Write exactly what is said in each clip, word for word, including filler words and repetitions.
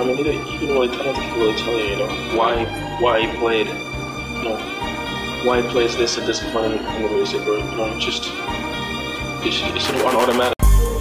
mean, he didn't, he didn't really, I don't think he really tell you, you know, why why he played, you know, why he plays this at this point in, in the music, or you know, just it's, it's sort of on automatic.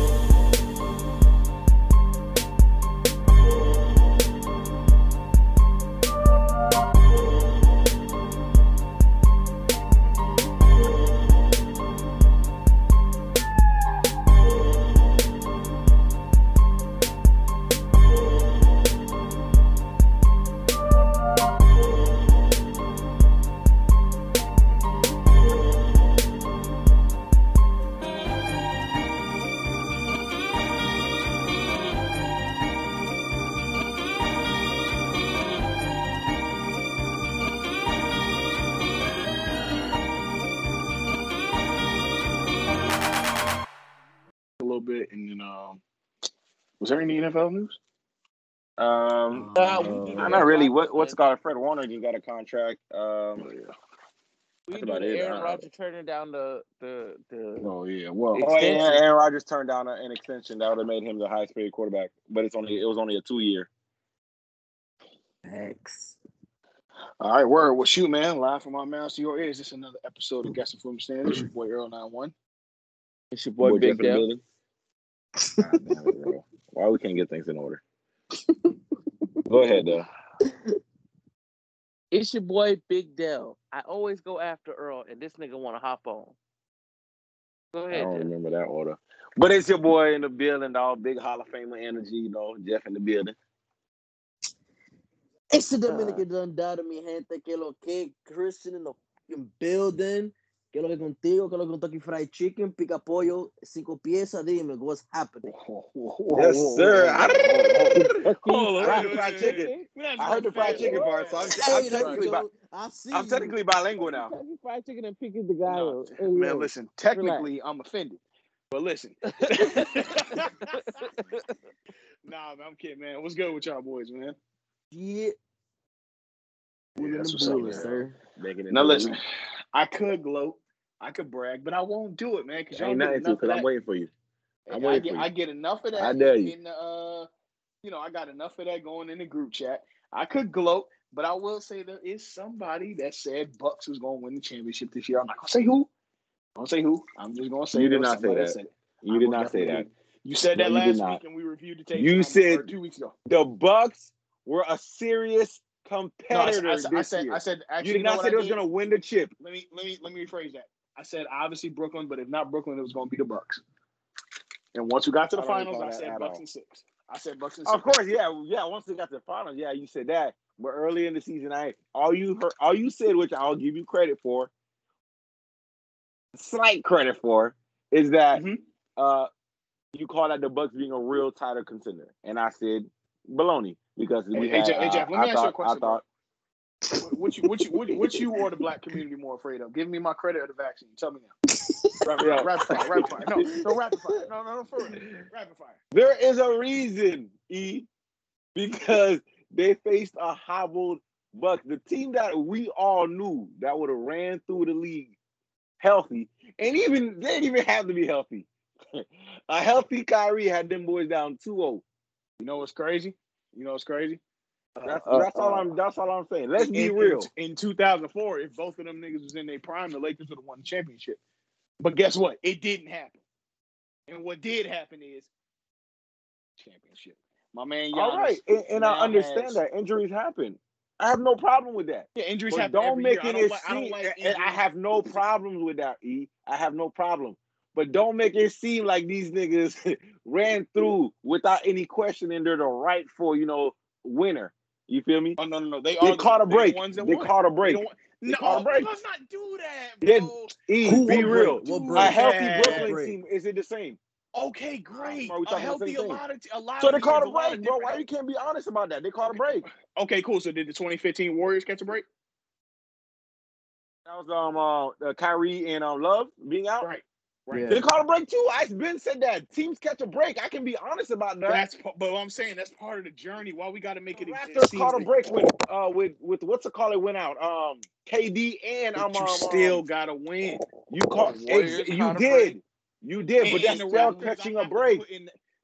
Bit and then um was there any N F L news? Um Uh, uh, not really. What what's it called? Fred Warner just got a contract. Um Oh yeah. we that's knew about that it. Aaron Uh, Rodgers turning down the the the Oh yeah. Well, oh yeah, extension. Aaron Rodgers turned down an extension that would have made him the highest paid quarterback, but it's only it was only a two year. Thanks. all right, word. Well, shoot, man. Live from our mouths to your ears. This is another episode of Guessing from the Stand. It's your boy Earl nine one. It's your boy, Boy Big Jeff in the Dell. building. God damn it, bro. Why we can't get things in order? Go ahead, though. It's your boy Big Dell. I always go after Earl, and this nigga want to hop on. Go I ahead, don't Jeff. remember that order. But it's your boy in the building, dog. Big Hall of Famer energy, you know. Jeff in the building. It's the Dominican Dundada, mi gente, que lo que, Christian in the fucking building, que lo que contigo, que lo que con Kentucky Fried Chicken, pica pollo, cinco piezas, dime, what's happening? Yes, sir. Hold I on, heard the fried chicken. I heard the fried chicken part, so I'm, I'm Hey, technically bi- Joe, I see I'm you. technically bilingual now. Kentucky Fried Chicken and picking the guy. No, Hey, man, yo. listen. Technically, I'm offended, but listen. Nah, man, I'm kidding, man. What's good with y'all boys, man? Yeah. Yeah, We're in that's the what's up, building, man. sir. Making it Now through the listen, week. I could gloat, I could brag, but I won't do it, man, because y'all Ain't get nothing to, enough of because I'm that. waiting for you. I'm I waiting get, for you. I get enough of that. I dare you. In the, uh, you know, I got enough of that going in the group chat. I could gloat, but I will say there is somebody that said Bucks was going to win the championship this year. I'm not gonna say who. I don't say who. I'm just gonna say You there did was not say somebody that. said it. You I did most not say definitely that. did. You said No, that you did last not. week, and we reviewed the tape. You um, said or two weeks ago. the Bucks were a serious No, I, competitor I, I this said, year. I said, actually, You did you know not what say I they was did? going to win the chip. Let me, let me, let me rephrase that. I said obviously Brooklyn, but if not Brooklyn, it was going to be the Bucks. And once we got to the I don't finals, recall I that said at Bucks all. and six. I said Bucks and six. Of course, yeah, yeah. Once they got to the finals, yeah, you said that. But early in the season, I all you heard, all you said, which I'll give you credit for, slight credit for, is that Mhm. uh, you called out the Bucks being a real title contender, and I said baloney because we Hey, had. Jeff, hey, uh, Jeff, let I me ask you a thought, I question, bro. thought. What you, what you, what, what you or the black community more afraid of? Give me my credit or the vaccine. Tell me now. Rapid Yeah. fire, rapid fire, rapid fire. No, no rapid fire. No, no, no, for real. Rapid fire. There is a reason, E, because they faced a hobbled Bucks, the team that we all knew that would have ran through the league healthy, and even they didn't even have to be healthy. A healthy Kyrie had them boys down two oh. You know what's crazy? You know what's crazy? That's Uh, that's all uh, I'm that's all I'm saying. Let's in, be in, real. In, in two thousand four, if both of them niggas was in their prime, the Lakers would have won the championship. But guess what? It didn't happen. And what did happen is championship. My man Giannis. All right, and, and I now understand has- that injuries happen. I have no problem with that. Yeah, injuries But happen don't every make year. I it don't it like. I don't seem, like and I injuries. have no problems with that, E. I have no problem. But don't make it seem like these niggas ran through without any question and they're the rightful, you know, winner. You feel me? Oh no, no, no. They, They are caught the, a break. The ones that They won. caught a They break. don't want- They no, caught a break. let's not do that, Yeah, bro. E, Who- be what real. break? What Do break? A healthy that. Brooklyn break? team, is it the same? Okay, great. Are we A talking the healthy, same a thing? lot of, a lot So of they caught years, a a lot break, of bro. different Why you health- can't be honest about that? They caught a break. Okay, cool. So did the twenty fifteen Warriors catch a break? That was um uh, Kyrie and um Love being out. Right, right. Yeah. They caught a break too. I've been said that teams catch a break. I can be honest about that. That's pa- but what I'm saying that's part of the journey. Why we got to make The it? it Raptors seems caught a that- break with uh with with what's it called? It went out. Um, K D and um, But you um still um, gotta win. you caught The Warriors ex- you caught a did break. you did, but And that's the still Raptors, catching I a have to break. put in-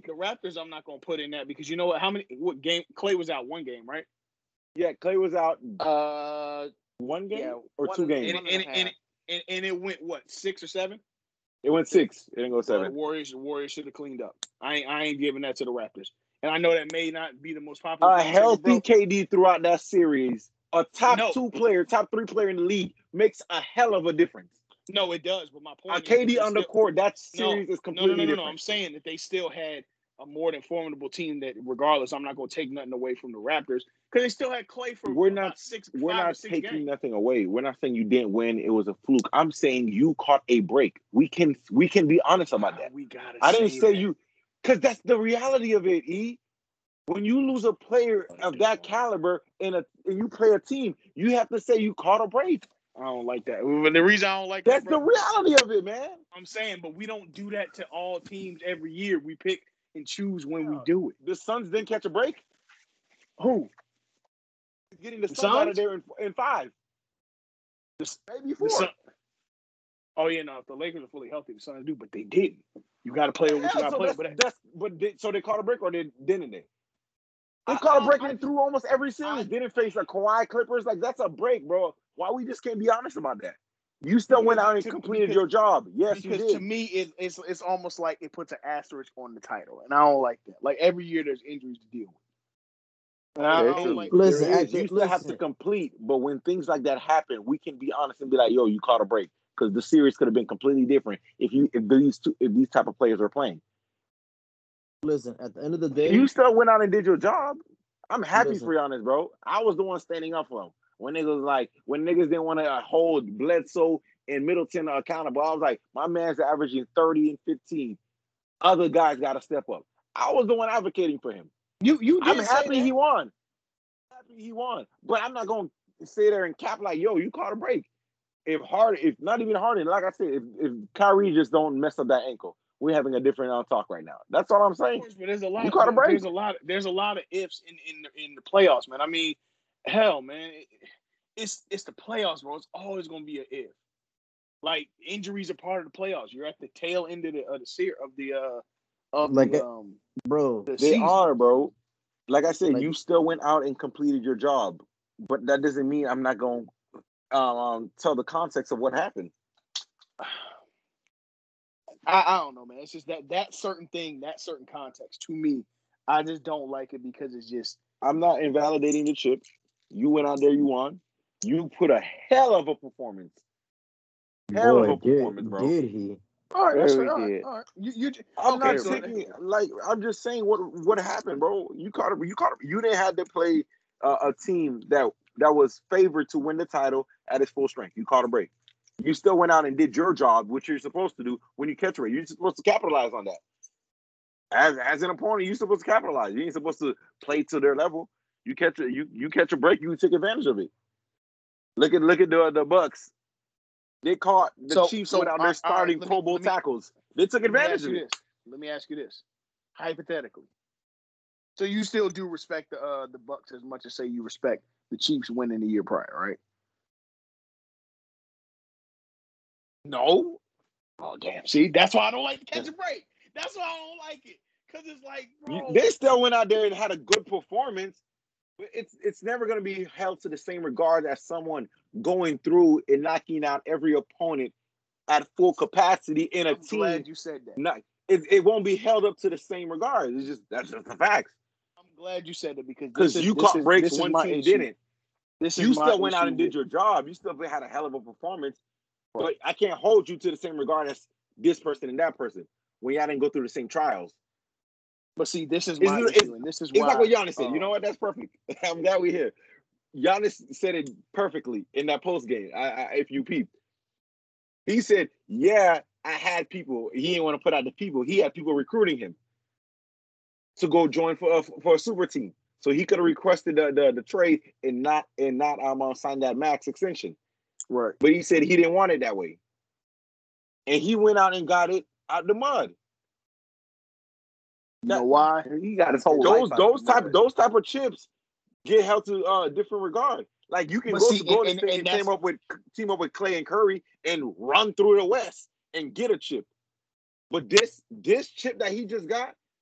the Raptors, I'm not gonna put in that because you know what? How many? What game? Clay was out one game, right? Yeah, Clay was out Uh, one game yeah, or one two and- games. And, One and and, a and, half. and, and it went what six or seven? It went six. It didn't go Well, the seven. Warriors, the Warriors should have cleaned up. I ain't, I ain't giving that to the Raptors. And I know that may not be the most popular. A thing to say, healthy bro. K D throughout that series, a top No. two player, top three player in the league, makes a hell of a difference. No, it does. But my point A is K that D they on the still- court, that No, series is no, no, completely no, no, no. different. I'm saying that they still had a more than formidable team. That regardless, I'm not going to take nothing away from the Raptors because they still had Clay for We're about not- six, We're five or not six taking games. nothing away. We're not saying you didn't win. It was a fluke. I'm saying you caught a break. We can we can be honest about that. We gotta. I didn't say that. you, because that's the reality of it. E, when you lose a player of that caliber in a and you play a team, you have to say you caught a break. I don't like that. But the reason I don't like That's that, the bro, reality of it, man. I'm saying, but we don't do that to all teams every year. We pick and choose when we do it. The Suns didn't catch a break. Who? Getting the The Suns out of Suns? there in, in five, The, maybe the four. Sun- oh yeah, no. If the Lakers are fully healthy, the Suns do, but they didn't. You got to play with what you Yeah, got to so play. that's, But that- that's but did, so they caught a break or they didn't they? They I- caught a I- break I- and through almost every series. I- Didn't face a Kawhi Clippers. Like, that's a break, bro. Why we just can't be honest about that? You still went Because out and to- completed because- your job. Yes, you because did. to me, it, it's it's almost like it puts an asterisk on the title, and I don't like that. Like every year, there's injuries to deal with. And I, I Very don't true. like. Listen, There I is. You think- still have to listen. complete, but when things like that happen, we can be honest and be like, "Yo, you caught a break," because the series could have been completely different if you if these two if these type of players were playing. Listen, at the end of the day, You still went out and did your job. I'm happy Listen. for you on this, bro. I was the one standing up for him when niggas was like when niggas didn't want to hold Bledsoe and Middleton accountable. I was like, my man's averaging thirty and fifteen. Other guys got to step up. I was the one advocating for him. You you did I'm say happy that. he won. Happy he won, but I'm not gonna sit there and cap like, yo, you caught a break. If Harden, if not even Harden, like I said, if, if Kyrie just don't mess up that ankle, we're having a different uh, talk right now. That's all I'm Of saying. course, but there's a lot. You caught a break. There's a lot. There's a lot of ifs in in the, in the playoffs, man. I mean, hell, man, it, it's it's the playoffs, bro. It's always gonna be an if. Like injuries are part of the playoffs. You're at the tail end of the of the series of the uh of Like the a- um bro, the They season. are, bro. Like I said, Like- you still went out and completed your job, but that doesn't mean I'm not gonna um, tell the context of what happened. I, I don't know, man. It's just that that certain thing, that certain context to me, I just don't like it because it's just I'm not invalidating the chip. You went out there, you won. You put a hell of a performance. Hell of boy, a performance, did, bro. did he? all right. That's Very fair. All right, good. all right. You you I'm okay, not so- taking like I'm just saying what what happened, bro. You caught it. You caught it. You didn't have to play uh, a team that that was favored to win the title at its full strength. You caught a break. You still went out and did your job, which you're supposed to do when you catch a break. You're supposed to capitalize on that. As as an opponent, you're supposed to capitalize. You ain't supposed to play to their level. You catch a you you catch a break, you take advantage of it. Look at look at the the Bucks. They caught the So- Chiefs so, without all their right, all right, starting let me- Pro Bowl let me- tackles. They took Let me advantage ask of you it. this. Let me ask you this. Hypothetically. So you still do respect the uh the Bucks as much as say you respect the Chiefs winning the year prior, right? No. Oh damn. See, that's why I don't like to catch a break. That's why I don't like it. Cause it's like, You- bro. They still went out there and had a good performance. But it's it's never going to be held to the same regard as someone going through and knocking out every opponent at full capacity in a I'm team. glad you said that. Not, it, it won't be held up to the same regard. It's just that's just the facts. I'm glad you said it because Because this is- you this caught is- breaks, this is one my team issue. didn't. This is You my still went out issue and did with- your job. You still had a hell of a performance. But I can't hold you to the same regard as this person and that person when y'all didn't go through the same trials. But see, this is It's- my it's- issue, and this is It's why. like what Giannis said. uh, You know what? That's perfect. I'm glad we're here. Giannis said it perfectly in that post game. I, I, if you peep, he said, "Yeah, I had people. He didn't want to put out the people. He had people recruiting him to go join for a, for a super team. So he could have requested the, the the trade and not and not um uh, sign that max extension. Right. But he said he didn't want it that way, and he went out and got it out the mud. You know why? He got his whole those life out those the type mud. those type of chips get held to uh, a different regard. Like you can But go see, to Golden and- State and and, that's- team up with team up with Clay and Curry and run through the West and get a chip. But this this chip that he just got,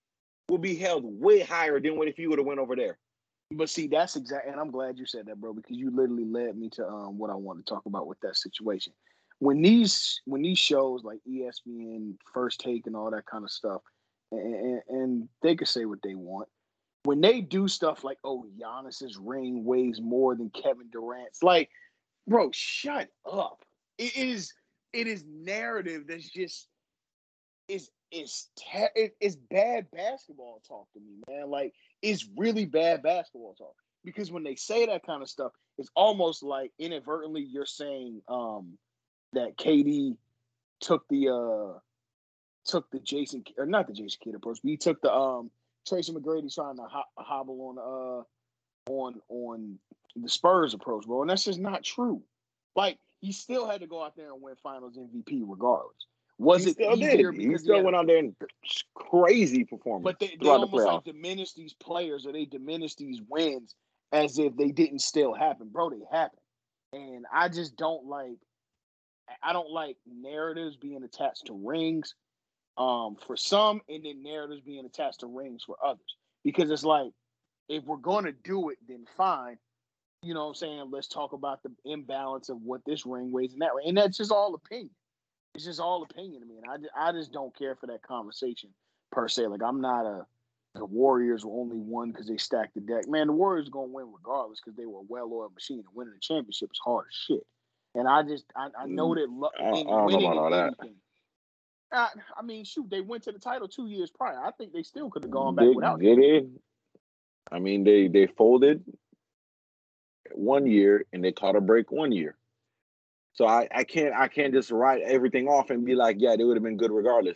will be held way higher than what if you would have went over there. But see, that's exactly, and I'm glad you said that, bro, because you literally led me to um what I want to talk about with that situation. When these when these shows like E S P N, First Take, and all that kind of stuff, and, and, and they can say what they want. When they do stuff like, oh, Giannis's ring weighs more than Kevin Durant's, like, bro, shut up. It is it is narrative that's just is is te- it, it's bad basketball talk to me, man. Like, it's really bad basketball talk because when they say that kind of stuff, it's almost like inadvertently you're saying um that K D took the uh took the Jason or not the Jason Kidd approach, but he took the um Tracy McGrady trying to ho- hobble on uh on on the Spurs approach, bro, and that's just not true. Like, he still had to go out there and win Finals M V P regardless. Was he it still easier did. He because still he had went a, out there and crazy performance but they, they throughout the almost playoffs. like diminish these players or they diminish these wins as if they didn't still happen. Bro, they happened. And I just don't like I don't like narratives being attached to rings um, for some and then narratives being attached to rings for others. Because it's like, if we're going to do it, then fine. You know what I'm saying? Let's talk about the imbalance of what this ring weighs and that ring. And that's just all opinion. It's just all opinion to me. And I just, I just don't care for that conversation per se. Like, I'm not a the Warriors were only won because they stacked the deck. Man, the Warriors are going to win regardless because they were a well-oiled machine. And winning the championship is hard as shit. And I just, I, I know that lo- I, I in don't know winning about all in that. anything. I, I mean, shoot, they went to the title two years prior. I think they still could have gone back Did, without did it. it? I mean, they they folded one year and they caught a break one year. So I, I can't I can't just write everything off and be like, yeah, they would have been good regardless.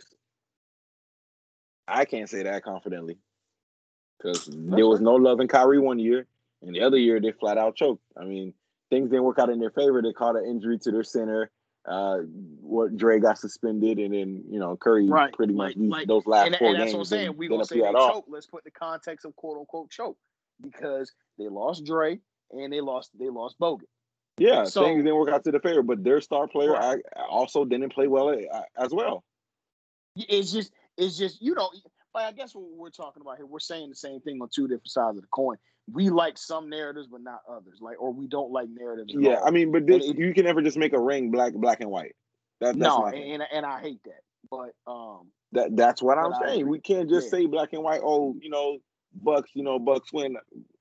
I can't say that confidently because there was no love in Kyrie one year, and the other year they flat out choked. I mean, things didn't work out in their favor. They caught an injury to their center. Uh, what Dre got suspended, and then you know Curry Right. pretty Like, much like, those last and, four and that's games. what I'm saying. Didn't, We're didn't going to say appear they at all. choke. Let's put the context of quote unquote choke because they lost Dre and they lost they lost Bogut. Yeah, So, things didn't work out to the favor, but their star player right. I, also didn't play well as well. It's just, it's just, you know, like I guess what we're talking about here, we're saying the same thing on two different sides of the coin. We like some narratives, but not others. Like, or we don't like narratives at Yeah, all. I mean, but this it, you can never just make a ring black, black and white. That, that's no, my and, thing. and and I hate that. But um, that that's what but I'm I saying. agree. We can't just Yeah. say black and white. Oh, you know, Bucks. You know, Bucks win.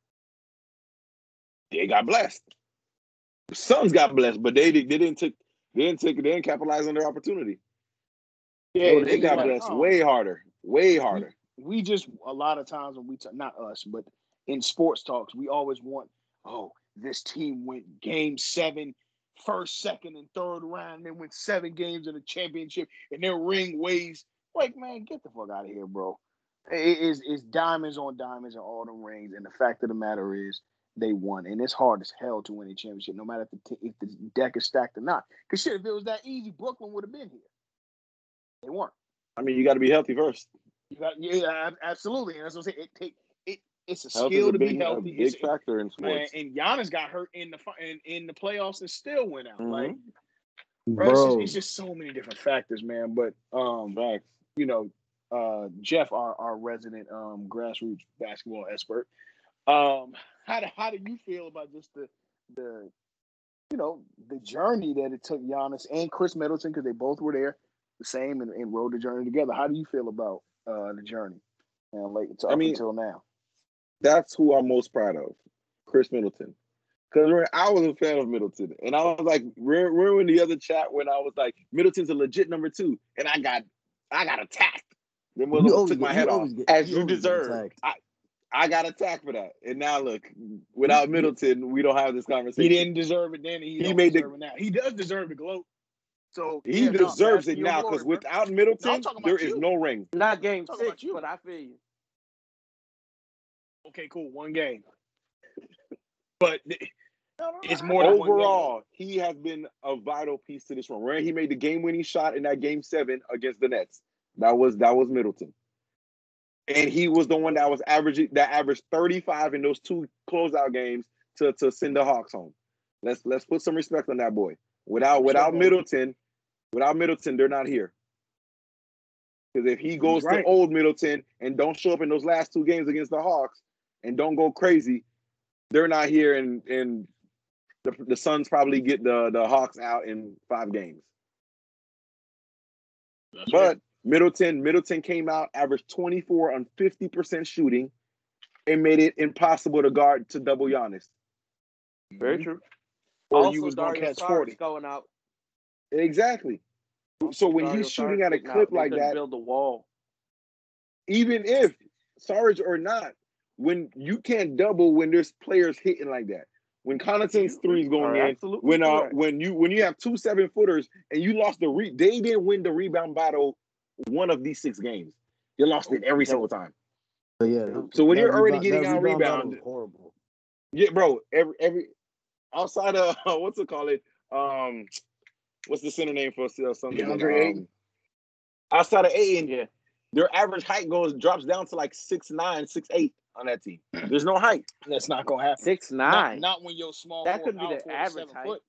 They got blessed. The Suns got blessed, but they they didn't take they didn't take they didn't capitalize on their opportunity. Yeah, No, and they it's got like, blessed oh, way harder, way harder. We, we just a lot of times when we talk, not us, but in sports talks, we always want, oh, this team went game seven, first, second, and third round, and then went seven games in the championship, and their ring weighs like, man, get the fuck out of here, bro. It is it's diamonds on diamonds and all the rings, and the fact of the matter is they won, and it's hard as hell to win a championship, no matter if the, t- if the deck is stacked or not. Because shit, if it was that easy, Brooklyn would have been here. They weren't. I mean, you got to be healthy first. You got, yeah, absolutely. And that's what I'm saying. It take it. It's a Health skill is a to big, be healthy. a big It's, factor in man, sports. and Giannis got hurt in the in, in the playoffs and still went out. Mm-hmm. Like, bro, it's just, it's just so many different factors, man. But um, Facts. you know, uh, Jeff, our our resident um grassroots basketball expert, um, how do how do you feel about just the the you know the journey that it took Giannis and Chris Middleton, because they both were there, the same, and, and rode the journey together. How do you feel about uh the journey and like to I up mean, until now? That's who I'm most proud of, Chris Middleton. Because I was a fan of Middleton. And I was like, remember in the other chat when I was like, Middleton's a legit number two. And I got I got attacked. Then You Willow always took get- my you head off. always get- As you you always get deserve. attacked. I, I got attacked for that. And now look, without Middleton, we don't have this conversation. He didn't deserve it then, and he, He don't made the- deserve it now. He does deserve the gloat. So He yeah, no, deserves bask in it your now glory, because bro. without No, Middleton, I'm talking about there is you. no ring. Not game Talking about six, you. but I feel you. Okay, cool, one game, but it's more than one game. Overall, he has been a vital piece to this run. Right? He made the game-winning shot in that game seven against the Nets. That was that was Middleton, and he was the one that was averaging that averaged thirty-five in those two closeout games to, to send the Hawks home. Let's let's put some respect on that boy. Without without Middleton, without Middleton, they're not here. Because if he goes right. to old Middleton and don't show up in those last two games against the Hawks and don't go crazy, they're not here, and and the the Suns probably get the the Hawks out in five games. That's But right. Middleton Middleton came out, averaged twenty-four on fifty percent shooting, and made it impossible to guard to double Giannis. Very Mhm. true. Or also, you was gonna Dario catch Saric forty. going out. Exactly. So when Dario he's shooting Saric at a getting out, clip they like couldn't that, build a wall. even if Sarge or not, when you can't double when there's players hitting like that. When Connaughton's You threes going are in, absolutely when uh correct. when you when you have two seven footers and you lost the re they didn't win the rebound battle one of these six games. They lost it every No. single time. But yeah, So when that you're already rebound- getting that out rebound battle rebound, was horrible. yeah, bro, every every outside of what's it called it? Um what's the center name for uh, something? DeAndre Ayton? Um, outside of Ayton, Yeah. their average height goes drops down to like six nine, six eight on that team. There's no height. That's not gonna happen. Six Not, nine. not when you're small. That forward, could be power the forward is average seven height. foot.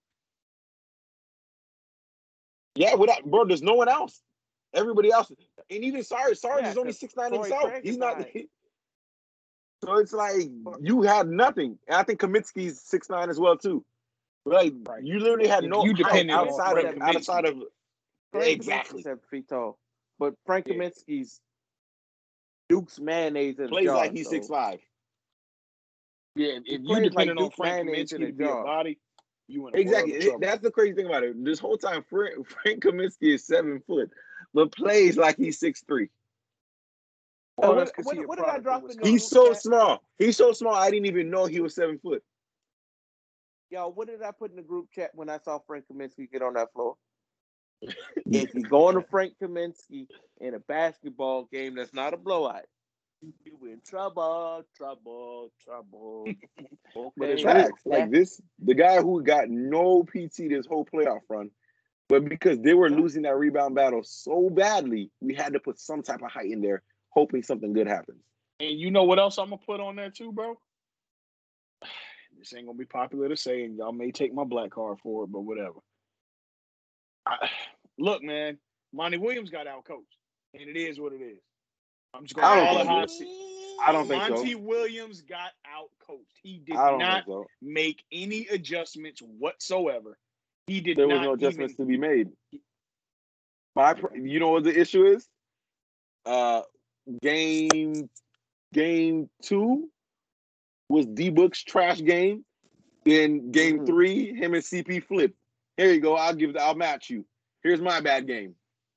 Yeah, without bro, there's no one else. Everybody else, and even Sarge, Sarge Yeah, is only 'cause six nine Torrey himself. Craig He's is not. high. So it's like you had nothing. And I think Kaminsky's six nine as well too. Like Right. you literally had If no you height depended on outside Frank of Kaminsky. outside of Frank exactly Kaminsky's seven feet tall, but Frank Yeah. Kaminsky's Duke's mayonnaise in a plays jar. like he's so six five. Yeah, if He you plays like depended on Duke Frank mayonnaise in Kaminsky a to be a jar. body, you in a Exactly. world of trouble. That's the crazy thing about it. This whole time, Frank, Frank Kaminsky is seven foot, but plays like he's six three. Oh, what, that's 'cause what, he a what did I product of drop in the Wisconsin. He's group so chat? small. He's so small. I didn't even know he was seven foot. Yo, what did I put in the group chat when I saw Frank Kaminsky get on that floor? If you go to Frank Kaminsky in a basketball game that's not a blowout, you in trouble, trouble, trouble. But it's Okay, facts. Like this, the guy who got no P T this whole playoff run, but because they were losing that rebound battle so badly, we had to put some type of height in there, hoping something good happens. And you know what else I'm gonna put on there too, bro? This ain't gonna be popular to say, and y'all may take my black card for it, but whatever. I, look, man, Monty Williams got out coached, and it is what it is. I'm just I gonna don't call it think how I so. see it. I don't think so. Monty Williams got out coached. He did I don't not think so. make any adjustments whatsoever. He did There was not no adjustments even. to be made. My, you know what the issue is? Uh, game game two was D Book's trash game. Then game Mhm. three, him and C P flipped. Here you go. I'll give. I'll match you. Here's my bad game.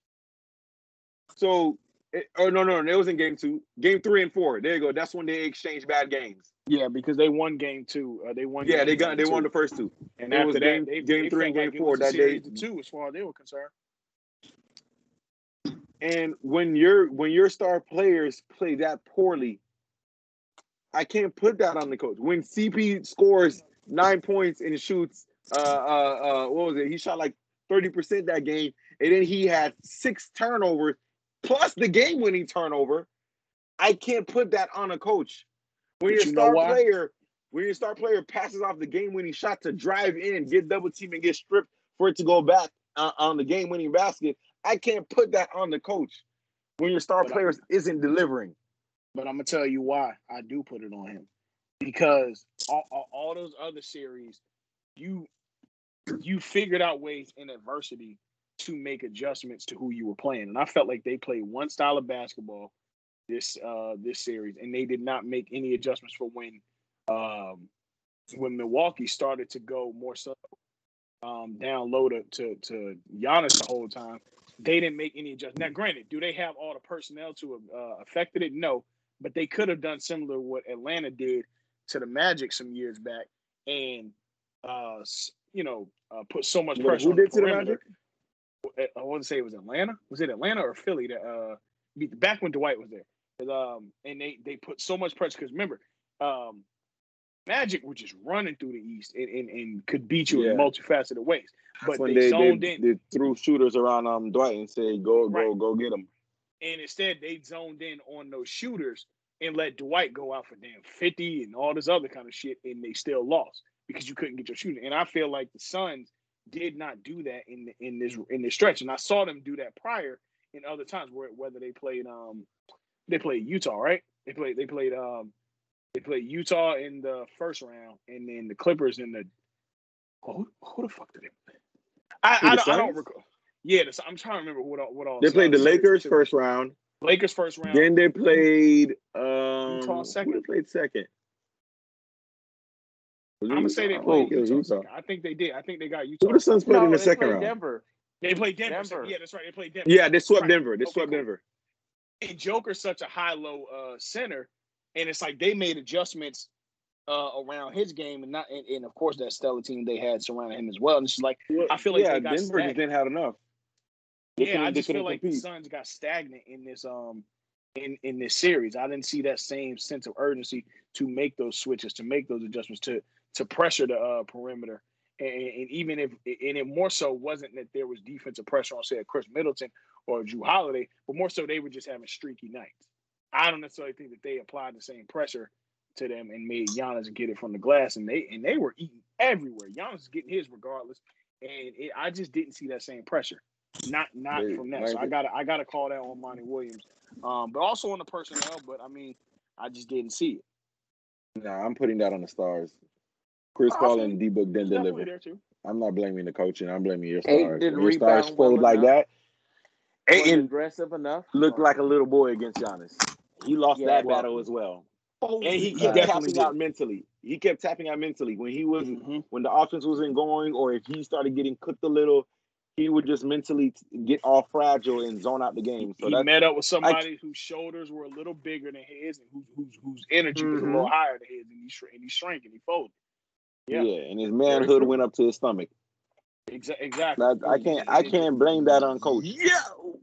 So, it, oh no, no, no, it was in game two, game three and four. There you go. That's when they exchanged bad games. Yeah, because they won game two. Uh, they won. Yeah, game they got. one They and won two. the first two. And It after was that, game- they, game they three and felt game like four it was a that day. series to two, as far as they were concerned. And when your when your star players play that poorly, I can't put that on the coach. When C P scores nine points and shoots, uh, uh, uh, what was it? He shot like thirty percent that game, and then he had six turnovers plus the game-winning turnover. I can't put that on a coach. When But your you know star why? player, when your star player passes off the game-winning shot to drive in, get double team, and get stripped for it to go back uh, on the game-winning basket, I can't put that on the coach. When your star But I- players isn't delivering. But I'm gonna tell you why I do put it on him, because all, all, all those other series, you you figured out ways in adversity to make adjustments to who you were playing, and I felt like they played one style of basketball this uh, this series, and they did not make any adjustments for when um, when Milwaukee started to go more so um, down low to, to to Giannis the whole time. They didn't make any adjustments. Now, granted, do they have all the personnel to have uh, affected it? No. But they could have done similar to what Atlanta did to the Magic some years back, and uh, you know, uh, put so much What, pressure who on the did to the perimeter. Magic? I want to say it was Atlanta. Was it Atlanta or Philly that uh, beat back when Dwight was there? Um, and they they put so much pressure because remember, um, Magic were just running through the East and, and, and could beat you Yeah. in multifaceted ways. But When they, they, zoned they, in. they threw shooters around um Dwight and said, "Go, go, Right. go get him." And instead, they zoned in on those shooters and let Dwight go out for damn fifty and all this other kind of shit, and they still lost because you couldn't get your shooting. And I feel like the Suns did not do that in in this in this stretch, and I saw them do that prior, in other times, where whether they played um they played Utah, right? They played they played um they played Utah in the first round, and then the Clippers in the oh, who, who the fuck did they play? I Who, I, the don't, I don't Suns? recall. Yeah, the, I'm trying to remember what all what all They played the series Lakers too. first round. Lakers first round. Then they played um Utah who second. they played second? Was it I'm gonna say they Utah? I played think it was Utah, Utah. second. I think they did. I think they got Utah. Who the Suns played No, in the they second played round? Denver. They played Denver. Denver. second. Yeah, that's right. They played Denver. Yeah, they swept Right. Denver. They Okay, swept cool. Denver. And Joker's such a high-low uh, center, and it's like they made adjustments uh, around his game, and not, and, and of course that stellar team they had surrounding him as well. And it's just like Well, I feel like yeah, they got Denver just stagnant. didn't have enough. They Yeah, couldn't- I they just feel couldn't like the compete. Suns got stagnant in this um in in this series. I didn't see that same sense of urgency to make those switches, to make those adjustments, to to pressure the uh, perimeter. And, and even if and it more so wasn't that there was defensive pressure on say a Chris Middleton or Drew Holiday, but more so they were just having streaky nights. I don't necessarily think that they applied the same pressure to them and made Giannis get it from the glass, and they and they were eating everywhere. Giannis is getting his regardless, and it, I just didn't see that same pressure. Not not They- from them. like So I it- got to I got to call that on Monty Williams, um, but also on the personnel. But I mean, I just didn't see it. Nah, I'm putting that on the stars. Chris Oh, I Paul feel and you. D-Book didn't It's definitely deliver. there too. I'm not blaming the coaching. I'm blaming your Ayton stars. didn't When your stars rebound well fold like enough. that, Wasn't Ayton aggressive enough. looked like a little boy against Giannis. He lost Yeah, that well, battle as well. Oh, And he he kept definitely tapping did. out mentally. He kept tapping out mentally. When he was Mm-hmm. when the offense wasn't going, or if he started getting cooked a little, he would just mentally get all fragile and zone out the game. So He that's met up with somebody whose shoulders were a little bigger than his, and whose whose, whose energy was a little Mhm. higher than his, and he sh- and he shrank and he folded. yeah. Yeah. and his Very manhood true. went up to his stomach. Exa- exactly. That, I can't I can't blame that on coach. Yeah.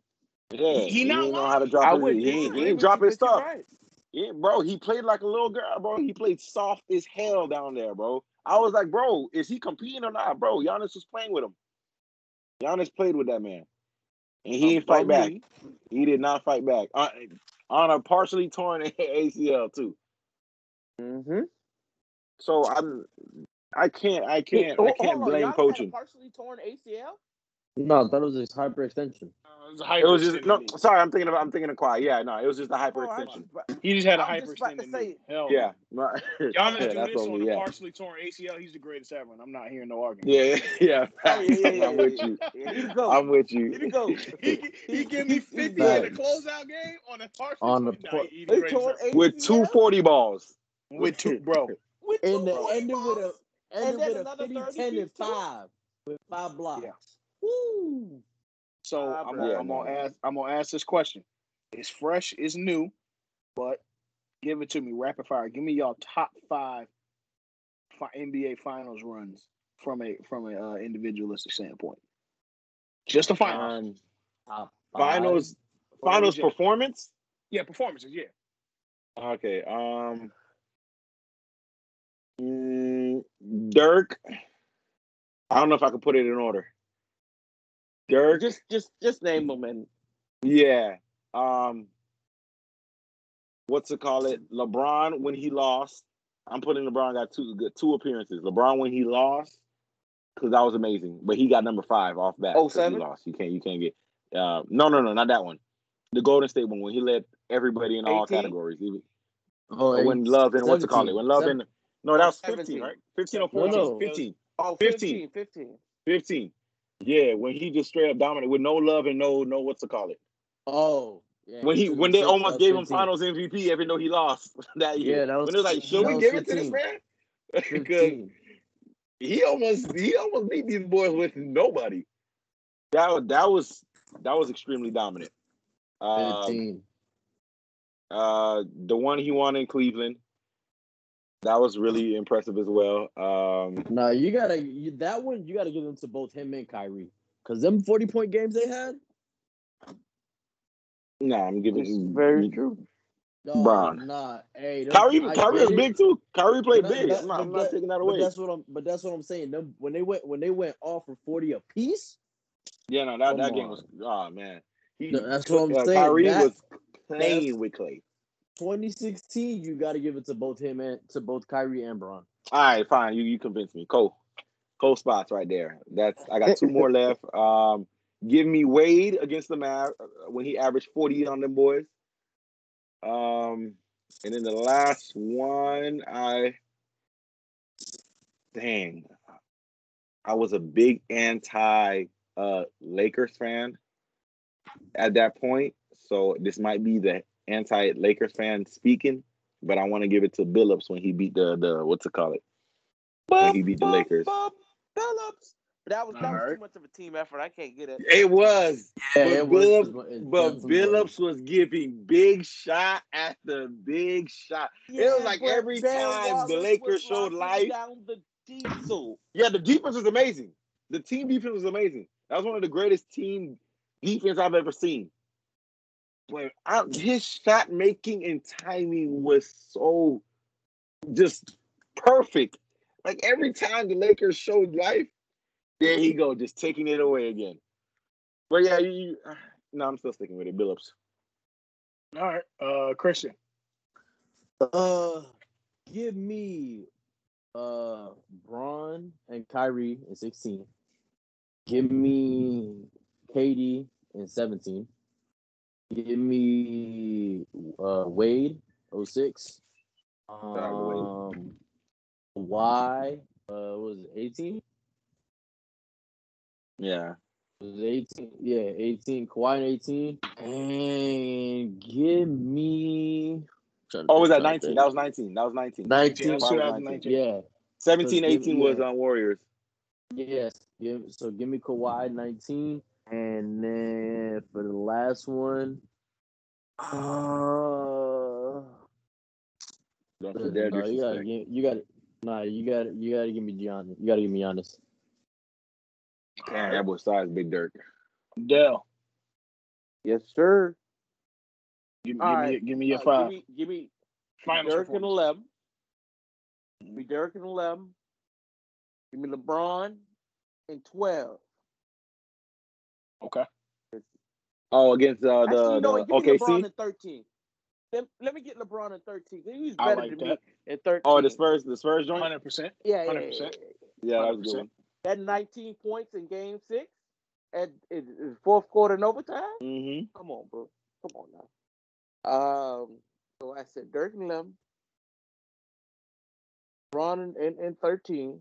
Yeah, He- he not didn't know how to lying. drop I his. wouldn't He, ain't- he disagree ain't with drop you, his but you're stuff. right. Yeah, bro, he played like a little girl, bro. He played soft as hell down there, bro. I was like, bro, is he competing or not, bro? Giannis was playing with him. Giannis played with that man, and he didn't fight back. He did not fight back on, on a partially torn A C L too. Mm-hmm. So I'm, I can't, I can't, I can't blame coaching. Partially torn A C L. No, I thought it was his hyperextension. Uh, it was a It was just no. hyperextended knee. Sorry, I'm thinking about. I'm thinking of Kawhi. Yeah, no, it was just a hyperextension. He just had a I was just about to hyperextended say- knee. Hell Yeah, no. yeah, Giannis do that's this over. on a Yeah, partially torn A C L. He's the greatest ever, and I'm not hearing no argument. yeah, yeah. Oh, yeah, yeah, yeah, I'm with yeah. you. Yeah, he the goat. I'm with He the you. goat. he, he give me He- fifty he's in a back. closeout game on a partially On torn. the Nah, par- he, he the They greatest torn ever. With A C two L? forty balls. With two, bro. With And two the forty ended with a balls? ended And then with a another fifty, thirty ten, and piece too? five with five blocks. Yeah. Woo! So Ah, I'm, bro. gonna, I'm gonna ask. I'm gonna ask this question. It's fresh. It's new, but give it to me rapid fire. Give me y'all top five fi- N B A Finals runs from a from a uh, individualistic standpoint. Just the finals. Um, Top five. finals, Or finals legit. performance. Yeah, performances. Yeah. Okay. Um, mm, Dirk. I don't know if I could put it in order. Dirk. Just, just, just name them and Yeah. Um, what's it call it? LeBron when he lost. I'm putting LeBron got two good two appearances. LeBron when he lost, because that was amazing. But he got number five off bat. Oh, 'cause he seven? lost. You can't you can't get uh no no no not that one. The Golden State one when he led everybody in all eighteen? categories. Even Oh, or when eight- Love and what's it called it? seventeen. When Love Seven- and no, that was seventeen. fifteen, right? Fifteen or No, fourteen? no. Fifteen. oh, fifteen. fifteen, fifteen. Fifteen. Yeah, when he just straight up dominated with no love and no no what's it call it? Oh, yeah. When he took when him they six, almost that's gave him fifteen. Finals M V P, even though he lost that year. Yeah, that was- when it was like, should that we was give it to this fifteen. man? Because fifteen. he almost he almost beat these boys with nobody. That was that was that was extremely dominant. Um, fifteen. uh, the one he won in Cleveland, that was really impressive as well. Um, No, you gotta you, that one. You gotta give them to both him and Kyrie, because them forty point games they had. nah, I'm It's giving very true. No, Bron. nah. Hey, them, Kyrie. I Kyrie get was it, big too. Kyrie played but that- big. that- I'm not, but I'm not that- taking that But away. that's what I'm. But that's what I'm saying. Them, when they went when they went off for forty apiece. Yeah, no, that, Come that game on. was oh man. He, No, that's what I'm uh, saying. Kyrie That- was playing with Clay. twenty sixteen, you got to give it to both him and to both Kyrie and Bron. All right, fine. You you convinced me. Cole. Cole spots right there. That's I got two more left. Um Give me Wade against the Mavs when he averaged forty on them boys. Um, and then the last one, I dang, I was a big anti uh, Lakers fan at that point, so this might be the anti Lakers fan speaking, but I want to give it to Billups when he beat the the what's it called it when he beat the Lakers. Billups. But that was that was Alright. too much of a team effort. I can't get it. It was, Yeah, but it was. Billups, It but definitely Billups was giving big shot after big shot. It was like but every Ben time the Wallace Lakers was showed locking life. down the diesel. Yeah, the defense was amazing. The team defense was amazing. That was one of the greatest team defense I've ever seen. But I, his shot making and timing was so just perfect. Like every time the Lakers showed life, there he go, just taking it away again. But yeah, you, you no, I'm still sticking with it. Billups. All right, uh, Christian. Uh, give me uh Braun and Kyrie in sixteen. Give me K D in seventeen. Give me uh Wade oh six. Um, Y uh what was it eighteen? Yeah. Was it eighteen? Yeah, eighteen. Kawhi in eighteen. And give me. Oh, was that nineteen? That was nineteen. That was nineteen. nineteen. Yeah, Kawhi was twenty nineteen. Yeah. seventeen, So give- eighteen was yeah. on Warriors. Yes. Give, so give me Kawhi nineteen. And then for the last one, uh, Don't you listen, dare no, you gotta disrespect. give, you gotta, nah, you gotta, you gotta give me Giannis. You gotta give me Giannis. Damn, that boy size Big Dirk. Dell, Yes, sir. give, give All me right. give me your Uh, five. Give me, give me Finals Dirk and performance. eleven. Give me Dirk and eleven. Give me LeBron and twelve. Okay. Oh, against uh, the, Actually, you know the what? Give me O K LeBron C? in thirteen. Let, let me get LeBron in thirteen. He was I better like than that. me in thirteen. Oh, the Spurs, the Spurs joint? Hundred percent. Yeah, yeah, Hundred yeah, yeah, percent. yeah. Yeah, that was a good one. Had nineteen points in game six at in, in fourth quarter and overtime. Mm-hmm. Come on, bro. Come on now. Um, so I said Dirk and eleven, Ron in, in, in thirteen.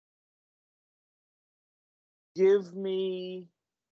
Give me,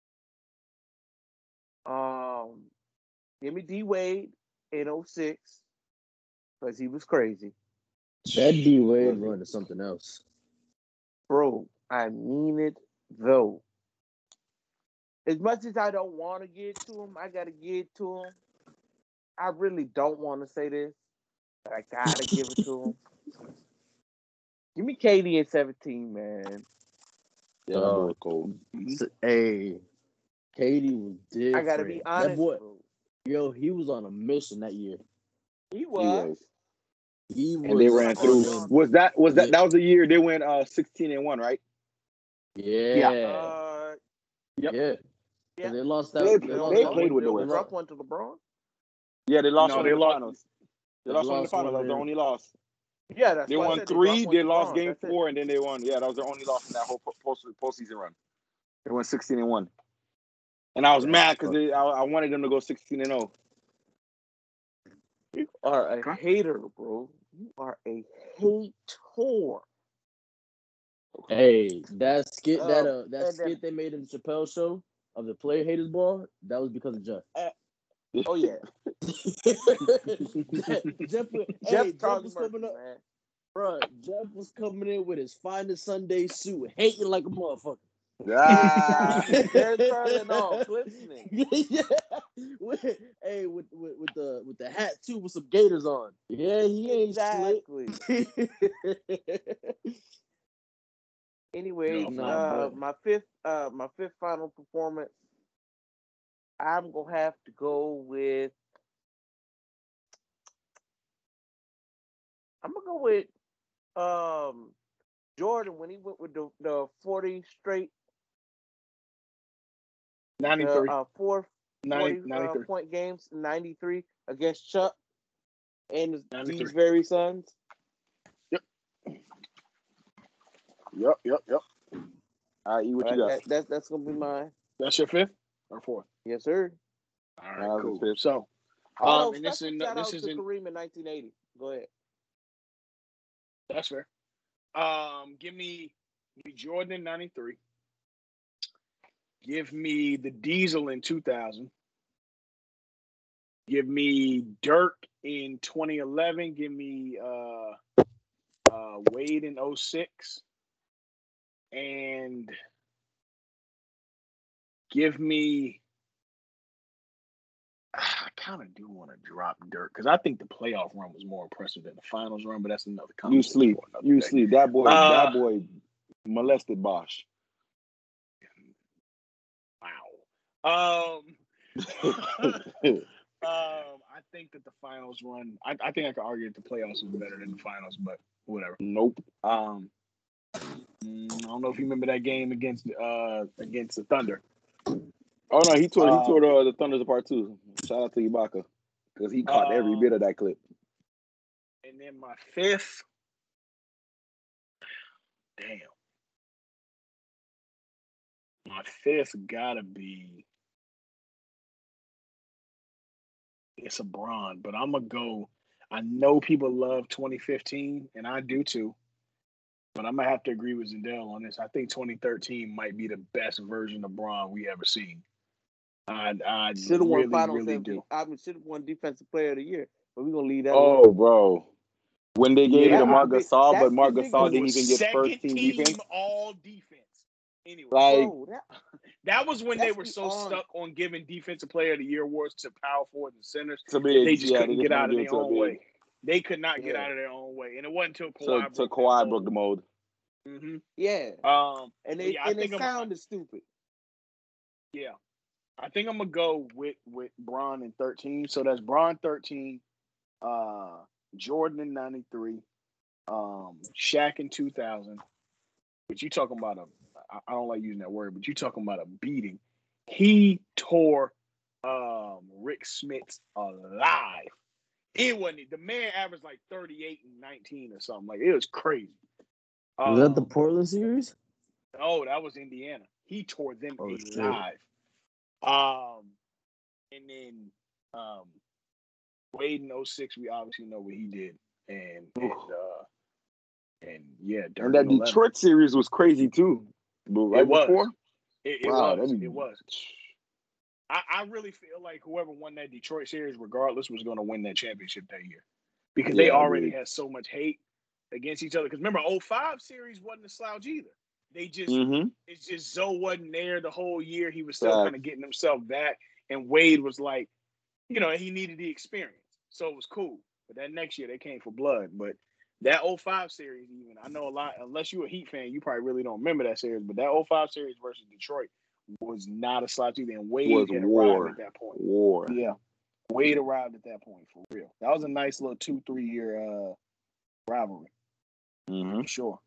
um, give me D Wade in oh six because he was crazy, That D Wade Was he? run is something else. bro. I mean it though. As much as I don't want to get to him, I gotta get to him. I really don't want to say this, but I gotta give it to him. Give me K D at seventeen, man. Yeah, that Uh, boy was cold. S- Hey, Katie was different. I gotta be honest, That boy, bro. yo, he was on a mission that year. He He was. was. He was And they ran on through. them. Was that was that Yeah. that was the year they went uh sixteen and one, right? Yeah, Uh, Yep. yeah. 'Cause yeah. They lost that. They- They, They, lost they that played one- with the the West. rough one to LeBron. Yeah, they lost No, one they in the lost- finals. They, they lost one in the lost finals. one That was their in- only loss. Yeah, that's They why I won said the three. rough one They to lost LeBron. game That's it. four, and then they won. Yeah, that was their only loss in that whole post postseason run. They went sixteen and one. And I was That's mad because fuck- I, I wanted them to go sixteen and zero. You are a Okay. hater, bro. You are a hater. Hey, that skit that Um, uh that and then- skit they made in the Chappelle show of the player haters ball, that was because of Jeff. Oh yeah, Jeff, was- Jeff hey, Jeff Charlie was Murphy, coming up, man. bro. Jeff was coming in with his finest Sunday suit, hating like a motherfucker. Ah. They're turning off, glistening. yeah, with, hey, with, with with the with the hat too, with some gators on. Yeah, he ain't Exactly. slick. Anyways, No, uh, but- my fifth, uh, my fifth final performance. I'm gonna have to go with. I'm gonna go with um, Jordan when he went with the, the forty straight, the ninety-three. uh, four ninety, forty uh, ninety-three. point games in ninety-three against Chuck and his, ninety-three. these very sons. Yep, yep, yep. All right, E, what you Uh, got? that, that's that's gonna be mine. That's your fifth or fourth? Yes, sir. All That right, was cool. his fifth. So, Oh, um, no, and this special is shout this out is to in, Kareem in nineteen eighty. Go ahead. that's fair. Um, give me, give me Jordan in ninety-three. Give me the Diesel in two thousand. Give me Dirk in twenty eleven. Give me uh, uh, Wade in oh six. And give me, I kind of do want to drop Dirk because I think the playoff run was more impressive than the finals run, but that's another You conversation sleep. for another You day. sleep. That boy. Uh, that boy molested Bosch. Wow. Um, um, I think that the finals run, I, I think I could argue that the playoffs was better than the finals, but whatever. Nope. Um, mm, I don't know if you remember that game against uh against the Thunder. Oh no, he tore. Uh, he tore the, the Thunders apart too. Shout out to Ibaka because he caught every Um, bit of that clip. And then my fifth, damn, my fifth gotta be. It's a Bron, but I'm gonna go. I know people love twenty fifteen, and I do too. But I'm gonna have to agree with Zendel on this. I think twenty thirteen might be the best version of Bron we ever seen. I, I Should have won really, Finals really M V P. do. I mean, should have won Defensive Player of the Year. But we're gonna leave that. Oh, alone. bro. When they gave Yeah, it to I- Marc Gasol, that's but Marc the Gasol biggest- didn't was even get second first team defense. all defense. Anyway, Like, Bro, that, that was when they that's were so beyond- stuck on giving Defensive Player of the Year awards to power forwards and centers. to that big, they just yeah, couldn't they get just out of wanna their give it to a own big. way. They could not get Yeah. out of their own way, and it wasn't until So, Kawhi so broke Kawhi broke the mold. Mm-hmm. yeah. Um, And it yeah, I and it think I'm- sounded stupid. yeah, I think I'm gonna go with with Bron in thirteen. So that's Bron thirteen, uh, Jordan in ninety-three, um, Shaq in two thousand. But you talking about a, I- I don't like using that word, but you talking about a beating. He tore um, Rick Smits alive. It wasn't the man averaged like thirty-eight and nineteen or something. Like it was crazy. Was that the Um, Portland series? Oh, that was Indiana. He tore them Oh, shit. alive. Um, and then um, Wade in oh six, we obviously know what he did, and and uh, and yeah, Dirk And that in eleven. Detroit series was crazy too. But right It was. before, It, it wow, was. that'd be- It was. I, I really feel like whoever won that Detroit series, regardless, was going to win that championship that year because they Yeah, I already agree. had so much hate against each other. Because remember, oh five series wasn't a slouch either. They just Mm-hmm. it's just Zoe wasn't there the whole year. He was still Facts. kind of getting himself back, and Wade was like, you know, he needed the experience, so it was cool. But that next year they came for blood. But that oh five series, even I know a lot. Unless you're a Heat fan, you probably really don't remember that series. But that oh five series versus Detroit was not a slouch either, and Wade Was had war. arrived at that point. War. Yeah, Wade arrived at that point for real. That was a nice little two, three year uh, rivalry Mm-hmm. for sure.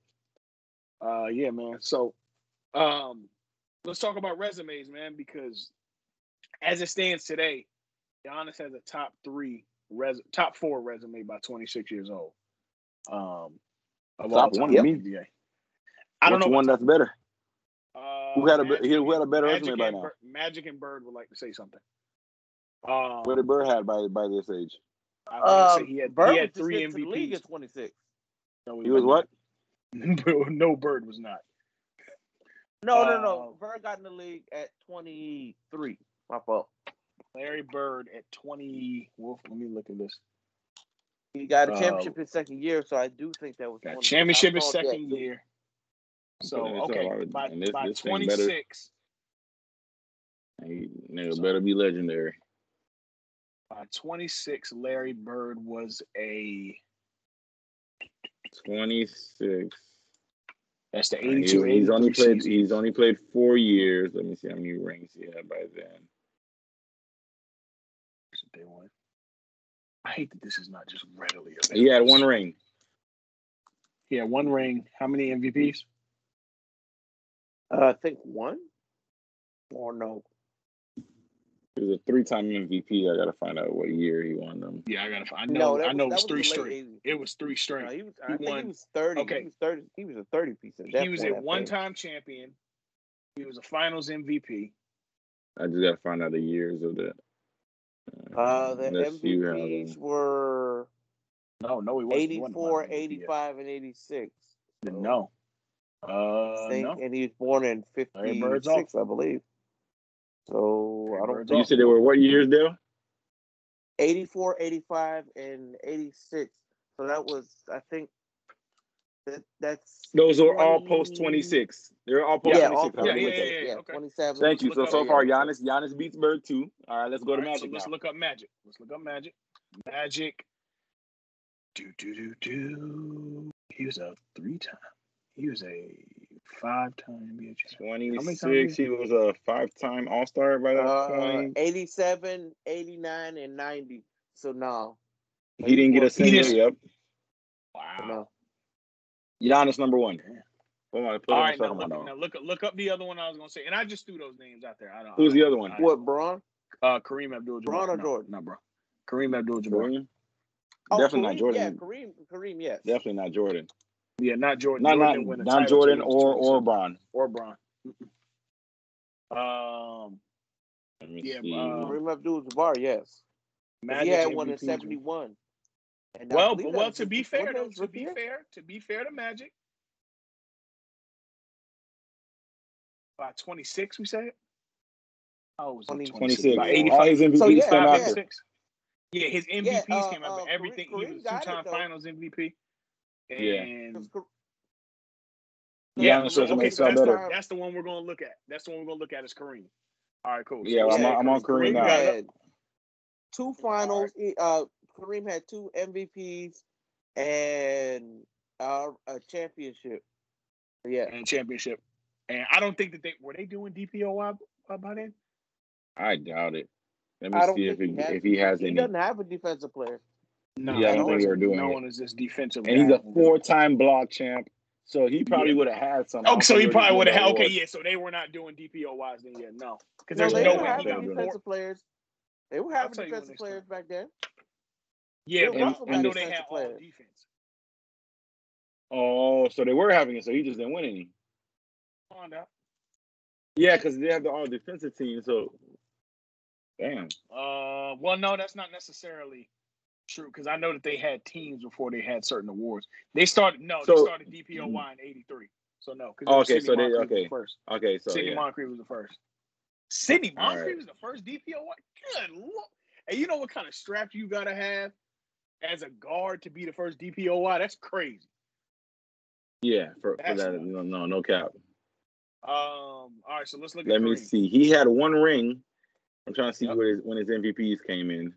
Uh, yeah, man. So, um, let's talk about resumes, man, because as it stands today, Giannis has a top three, res- top four resume by twenty-six years old. Um, of all Top time one in to the me. N B A. I don't What's know the one about that's better? Uh, Who had a be- Magic who had a better Magic resume by and now? Bir- Magic and Bird would like to say something. Um, What did Bird had by by this age? I was gonna say Um, he had Bird he was had just three into the league M V at Ps. twenty-six. No, He was what? not. No, Bird was not. No, no, no. Uh, Bird got in the league at twenty-three. My fault. Larry Bird at twenty. Well, let me look at this. He got a Uh, championship his second year, so I do think that was Got one- championship I his thought that, second too. year. I'm So putting this okay, up, by and this- by this thing better- twenty-six, He, nigga better be legendary. by twenty-six, Larry Bird was a twenty-six. that's the And he- eighty-two, he's only eighty-three played. season. He's only played four years. Let me see how many rings he had by then. That's what they want. I hate that this is not just readily available. He had one ring. He had one ring. How many M V Ps? Uh, I think one or no. He was a three-time M V P. I gotta find out what year he won them. Yeah, I gotta. find- I No, know. that I was- know. It that was was three the late straight. eighties. It was three straight. No, he was. He I think won- he was thirty. okay. He was thirty. He was a thirty piece at that He was point, a I think. one-time champion. He was a Finals M V P. I just gotta find out the years of that. Uh, the Unless you have M V Ps them. were No, no, he wasn't. He wasn't eighty-four, playing M V P yet. eighty-five, and eighty-six. So, No. I Uh, think, no. and he was born in Larry Bird's off. fifty-six, I believe. So Larry I don't Bird's think You said they were what years, Dale? eighty-four, eighty-five, and eighty-six. So that was, I think, that that's Those are all twenty post twenty-six. They're all post Yeah, twenty-six. all I Yeah, was yeah, looking yeah, at. yeah. yeah, Okay. twenty-seven. Thank you. Look So up- so far, yeah. Giannis Giannis beats Bird too. All right, let's go All to right, Magic so let's now. look up Magic. Let's look up Magic. Magic. Do do do do. He was a three-time. He was a five-time N B A champion. How many times twenty-six. He was a five-time All-Star by that Uh, point. eighty-seven, eighty-nine, and ninety. So no. He didn't get a He single. just- Yep. Wow. No. Giannis number one. Put my, put All on right, the now second look, one, now though. look, look up the other one I was gonna say, and I just threw those names out there. I don't. Who's I the don't- other one? I- What, Braun? Uh, Kareem Abdul-Jabbar. Braun or no, Jordan? No, bro. Kareem Abdul-Jabbar. Kareem? Oh, Definitely Kareem, not Jordan. Yeah, Kareem, Kareem, yes. Definitely not Jordan. Yeah, not Jordan. Not Jordan not, didn't win a not title Jordan till he was or or twenty-six. Bron. or Bron. Um, Let me Yeah, see. uh, Kareem Abdul-Jabbar, yes. Magic He had M V one in Ps. seventy-one. And I Well, believe but that well, was to his- be fair wasn't that though, his to rookie be year? fair, to be fair to Magic, by twenty-six, we said. How was twenty- it? twenty-six. By All eighty-five. his M V Ps So, yeah, came yeah. after. eighty-six. Yeah, his M V Ps Yeah, came out, uh, but uh, everything. Kareem- he was Kareem got it, two-time though. Finals M V P. Yeah. And Because yeah, Giannis so, doesn't okay, make so that that's the, better. that's the one we're gonna look at. That's the one we're gonna look at is Kareem. All right, cool. So Yeah, let's I'm say on- I'm on Kareem Kareem now. got it up. had two finals. he- Uh, Kareem had two M V Ps and uh, a championship. Yeah. and championship. And I don't think that they were they doing D P O Y by then. I doubt it. Let me I don't see if think he, he has. if he has he any. doesn't have a defensive player. No, Yeah, I he don't think they were wasn't doing known it. as this defensive And guy. he's a four-time block champ, so he probably Yeah. would have had some. Oh, so he probably would have had. Okay, award. yeah. So they were not doing D P O Ys then. Yeah, no, because No, there's they no were way he having got doing four. defensive players. They were I'll having tell you when defensive they players back then. Yeah, Bill but I, Russell I got know they defensive had all players. defense. Oh, so they were having it, so he just didn't win any. Find out. Yeah, because they have the all defensive team. So, damn. Uh, well, no, that's not necessarily true because I know that they had teams before they had certain awards. They started no, So- they started D P O Y in eighty-three. So no, because Okay, Sidney so they- Moncrief was okay. the first. Okay, so Sidney yeah. Moncrief was the first. Sidney All Moncrief right. was the first D P O Y. Good lord! And you know what kind of strap you gotta have as a guard to be the first D P O Y? That's crazy. Yeah, for, for That's that, nuts. no, no, no cap. Um. All right, so let's look Let at me Kareem. see. He had one ring. I'm trying to see Yep. where his, when his M V Ps came in.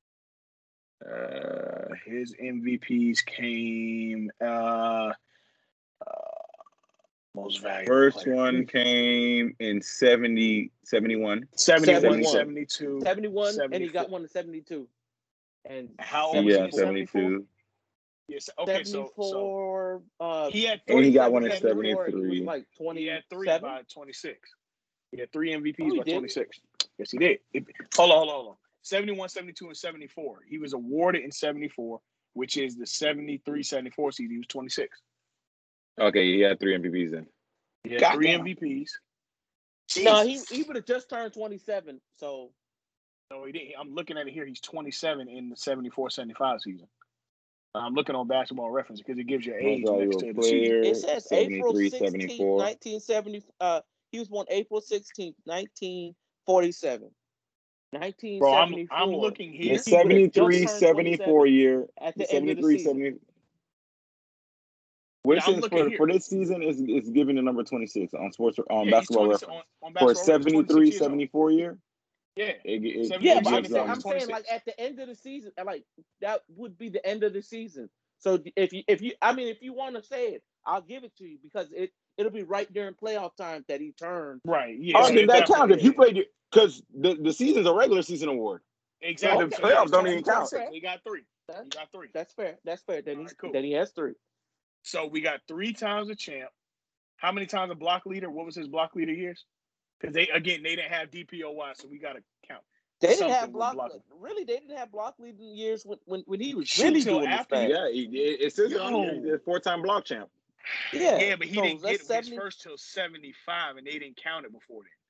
Uh, His M V Ps came. Uh, uh most valuable. first player. one came in seventy, seventy-one. seventy-one, seventy-one. seventy-two, seventy-one, and he got seventy-four. one in seventy-two. And How old was he Yeah, in seventy-four? seventy-two. Yes. Okay. So, so seventy-four. uh, he had And he three. got one in seventy-four, he was seventy-three. like He had three twenty-seven. by twenty-six. He had three M V Ps No, he by didn't. twenty-six. Yes, he did. It- hold on, hold on, hold on. seventy-one, seventy-two, and seventy-four. He was awarded in seventy-four, which is the seventy-three seventy-four season. He was twenty-six. Okay, he had three M V Ps then. He had God three damn. M V Ps. No, he Jesus. he would have just turned twenty-seven. So No, he didn't. I'm looking at it here. He's twenty-seven in the seventy-four seventy-five season. I'm looking on Basketball Reference because it gives your Most age next valuable to the season. player, it says April seventy-three, sixteenth, seventy-four. nineteen seventy. Uh, he was born April sixteenth, nineteen forty-seven. nineteen Bro, I'm seventy-four. I'm looking The here. He would've seventy-three, just turned seventy-four year. at The the end of the seventy-three, season. seventy. Which Yeah, I'm is looking for, here. for this season is is giving the number twenty-six on sports on Yeah, he's Basketball twenty Reference. on, on For a Basketball Reference, seventy-three, twenty-six years old. seventy-four year, Yeah. it, it, seventy-three, Yeah, it but I'm gives saying, um I'm saying like at the end of the season, like that would be the end of the season. So if you if you I mean if you want to say it, I'll give it to you because it it'll be right during playoff time that he turned. Right. Yeah. Oh, so then it that definitely counts if is. you played because the, the season's a regular season award. Exactly. the So playoffs yeah, don't so even he's count. twenty-six. He got three. He That, got three. that's fair. That's fair. Then All he's right, cool. then he has three. So we got three times a champ. How many times a block leader? What was his block leader years? Because they again they didn't have D P O Y, so we got to count. They didn't something have with block. blocking. Really, they didn't have block leading years when when, when he was Shoot, really till doing this after thing. he- Yeah, he, it, it says it on here. Yo. He's a four-time block champ. Yeah, Yeah, but he so didn't that's get his seventy first till seventy-five, and they didn't count it before then.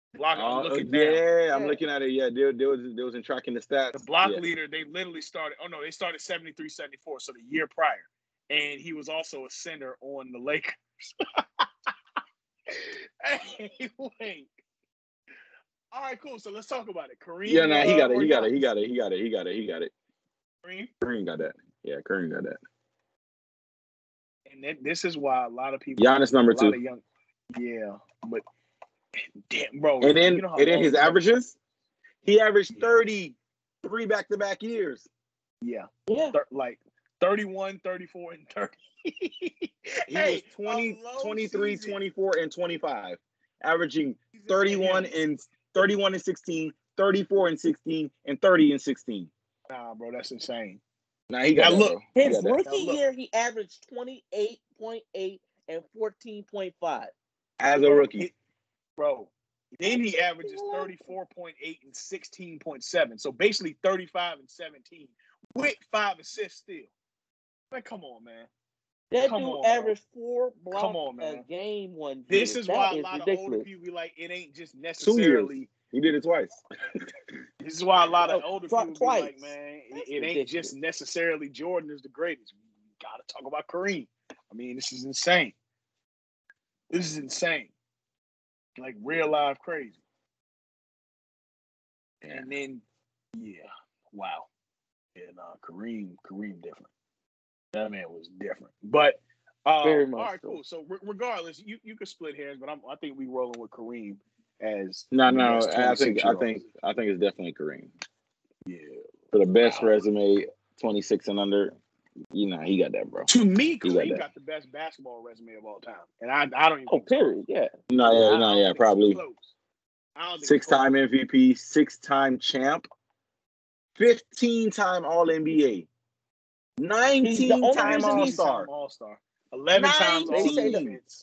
Block. I'm Uh, looking yeah, now. I'm Yeah. looking at it. Yeah, they, they was they wasn't tracking the stats. The block yeah. leader, they literally started. Oh no, they started seventy-three seventy-four, so the year prior, and he was also a center on the Lakers. Hey, wait. All right, cool. So let's talk about it. Kareem. Yeah, nah, he uh, got it. or He got it. He Giannis? got it. He got it. He got it. He got it. Kareem. Kareem got that. Yeah, Kareem got that. And that, this is why a lot of people. Giannis number a lot two. Of young, yeah, but damn, bro. And then you know how and then long his this ever- averages, he averaged thirty-three back-to-back years. Yeah, Yeah. Thir- like thirty-one, thirty-four, and thirty. He Hey, was twenty, a low twenty-three, season. twenty-four, and twenty-five, averaging Season for thirty-one him. and thirty-one and sixteen, thirty-four and sixteen, and thirty and sixteen. Nah, bro, that's insane. Nah, he got Now that, look, bro. He His got that. rookie Now look. year, he averaged twenty-eight point eight and fourteen point five. As a rookie. It- bro. Then he averages thirty-four point eight and sixteen point seven. So basically thirty-five and seventeen with five assists still. Like, come on, man. That Come dude on, bro. averaged four blocks Come on, man. a game one This year. is That why a is lot ridiculous. of older people be like, it ain't just Two necessarily. years. He did it twice. This is why a lot of No, older twi- people be twice. like, man, it, That's it ain't ridiculous. just necessarily Jordan is the greatest. We gotta talk about Kareem. I mean, this is insane. This is insane. Like real life crazy. And then, yeah, wow. And uh, Kareem, Kareem different. That man was different. But uh, Very all much right, so. cool. So re- regardless, you, you could split hairs, but I'm, I think we rolling with Kareem as No, the no, best I think I twenty-six-year-old. think I think it's definitely Kareem. Yeah. For the best Wow. resume, twenty-six and under, you know, he got that, bro. To me, He got Kareem that. got the best basketball resume of all time, and I I don't even. Oh, think it's close. period. Yeah. No, I- I yeah, don't no, think yeah, it's probably. close. I don't think it's Six-time M V P, six-time champ, fifteen-time All N B A, He's the only nineteen-time reason All he's Star. All Star, eleven times All nineteen. Defense.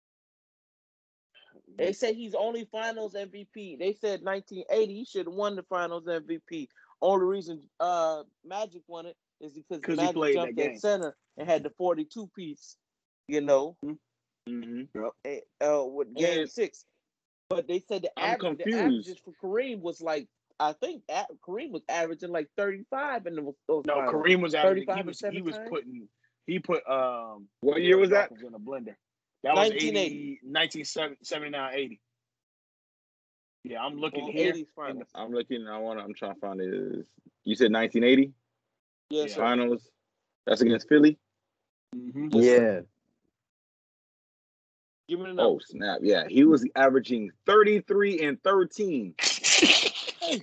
They say he's only Finals M V P. They said nineteen eighty he should have won the Finals M V P. Only reason uh Magic won it is because 'Cause he Magic played jumped that at game. center and had the forty-two piece, you know, Mm-hmm. eh, uh, with game And- six. But they said the I'm average, the confused. averages for Kareem was like, I think a- Kareem was averaging like thirty-five in the, those No, finals. Kareem was averaging. thirty-five He and was seven he was times? putting he put um. What year was that? Falcons in a blender. That was nineteen eighty. eighty, nineteen seventy-nine eighty. Yeah, I'm looking Well, here. eighties finals. I'm looking. I want. I'm trying to find it. You said nineteen eighty Yes, Yeah. sir. finals. That's against Philly. Mm-hmm. Yeah. Give me the number. Oh snap! Yeah, he was averaging thirty-three and thirteen. Hey,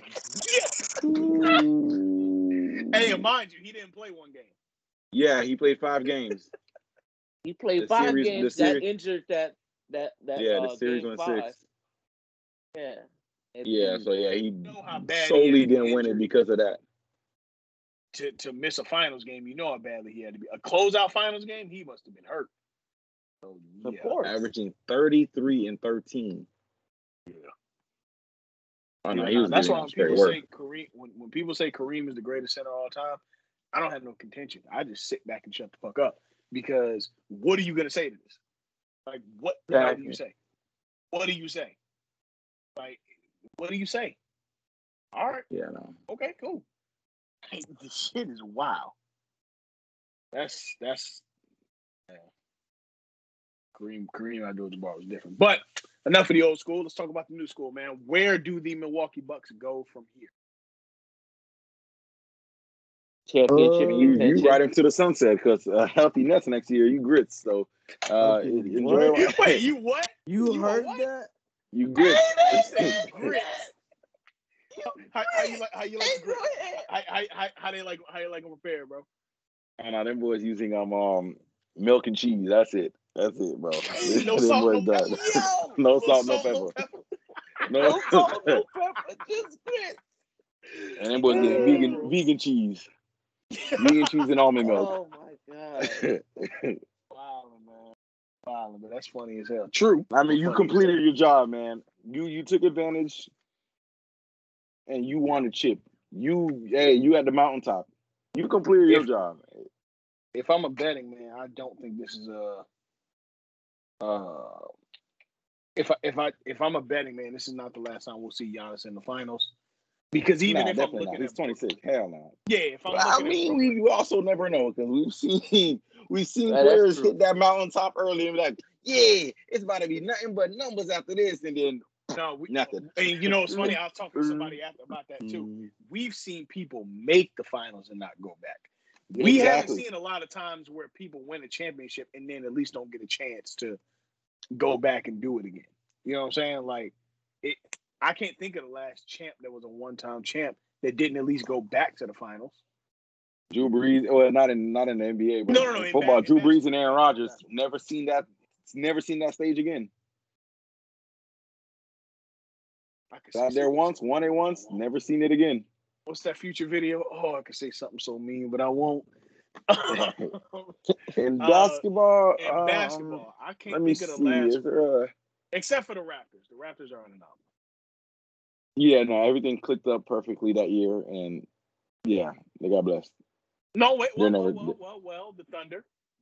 and mind you, he didn't play one game. Yeah, he played five games. He played The five series- games, the got series- injured that that that Yeah, uh, the series game went five. six. Yeah. And- Yeah, and so yeah, he know how bad he solely had to be didn't win it injured. because of that. To to miss a finals game, you know how badly he had to be. A closeout finals game, he must have been hurt. So, Of yeah. course. Averaging thirty-three and thirteen. Yeah. Oh no, Yeah, he nah, was that's getting why on when straight people work. say Kareem, when, when people say Kareem is the greatest center of all time, I don't have no contention. I just sit back and shut the fuck up because what are you gonna say to this? Like, what the hell do you say? What do you say? Like, what do you say? All right, Yeah, no. okay, cool. Hey, this shit is wild. That's that's yeah. Kareem Kareem Abdul-Jabbar was different. But enough of the old school. Let's talk about the new school, man. Where do the Milwaukee Bucks go from here? Championship Uh, You you contention. right into the sunset because uh, healthy Nets next year. You grits, so uh, Okay, enjoy. what? Wait, you what? You, You heard what? that? You grits. They say grits. How, how you like? How you like? the grits? How, how, how, how they like? How you like them prepared, bro? I know them boys using um um milk and cheese. That's it. That's it, bro. No Them salt, boys no done. pepper. Yo, no No salt, no salt, no pepper. pepper. No. no salt, no pepper, just grits. And them boys getting vegan vegan cheese, vegan cheese and almond milk. Oh my god. Wow, man. Wow, but that's funny as hell. True. I mean, you Funny as completed your job, man. You you took advantage, and you won a chip. You hey, you at the mountaintop. You completed your If- job. If I'm a betting man, I don't think this is a uh if I if I if I'm a betting man, this is not the last time we'll see Giannis in the finals. Because even Nah, if I'm definitely looking not. He's at twenty-six. Hell no. yeah, if I'm Well, I looking mean, at we, we also never know because we've seen we've seen Yeah, that's players true. hit that mountaintop early and be like, yeah, it's about to be nothing but numbers after this, and then no, we, nothing. and you know it's funny. I was talking to somebody after about that too. We've seen people make the finals and not go back. We haven't Exactly. seen a lot of times where people win a championship and then at least don't get a chance to go back and do it again. You know what I'm saying? Like, it. I can't think of the last champ that was a one-time champ that didn't at least go back to the finals. Drew Brees, well, not in not in the N B A, but No, no, no, in in football, ba- Drew in Brees and Aaron Rodgers basketball. never seen that, never seen that stage again. I could Got say there something once, so won it mean, once, but I won't. never seen it again. What's that Future video? Oh, I could say something so mean, but I won't. In Uh, basketball, in um, basketball, I let can't me think of the see. last Is there a, except for the Raptors. The Raptors are an anomaly. yeah, no, everything clicked up perfectly that year, and yeah, they got blessed. No, wait, They're well, well, never, well, well, well, the Thunder.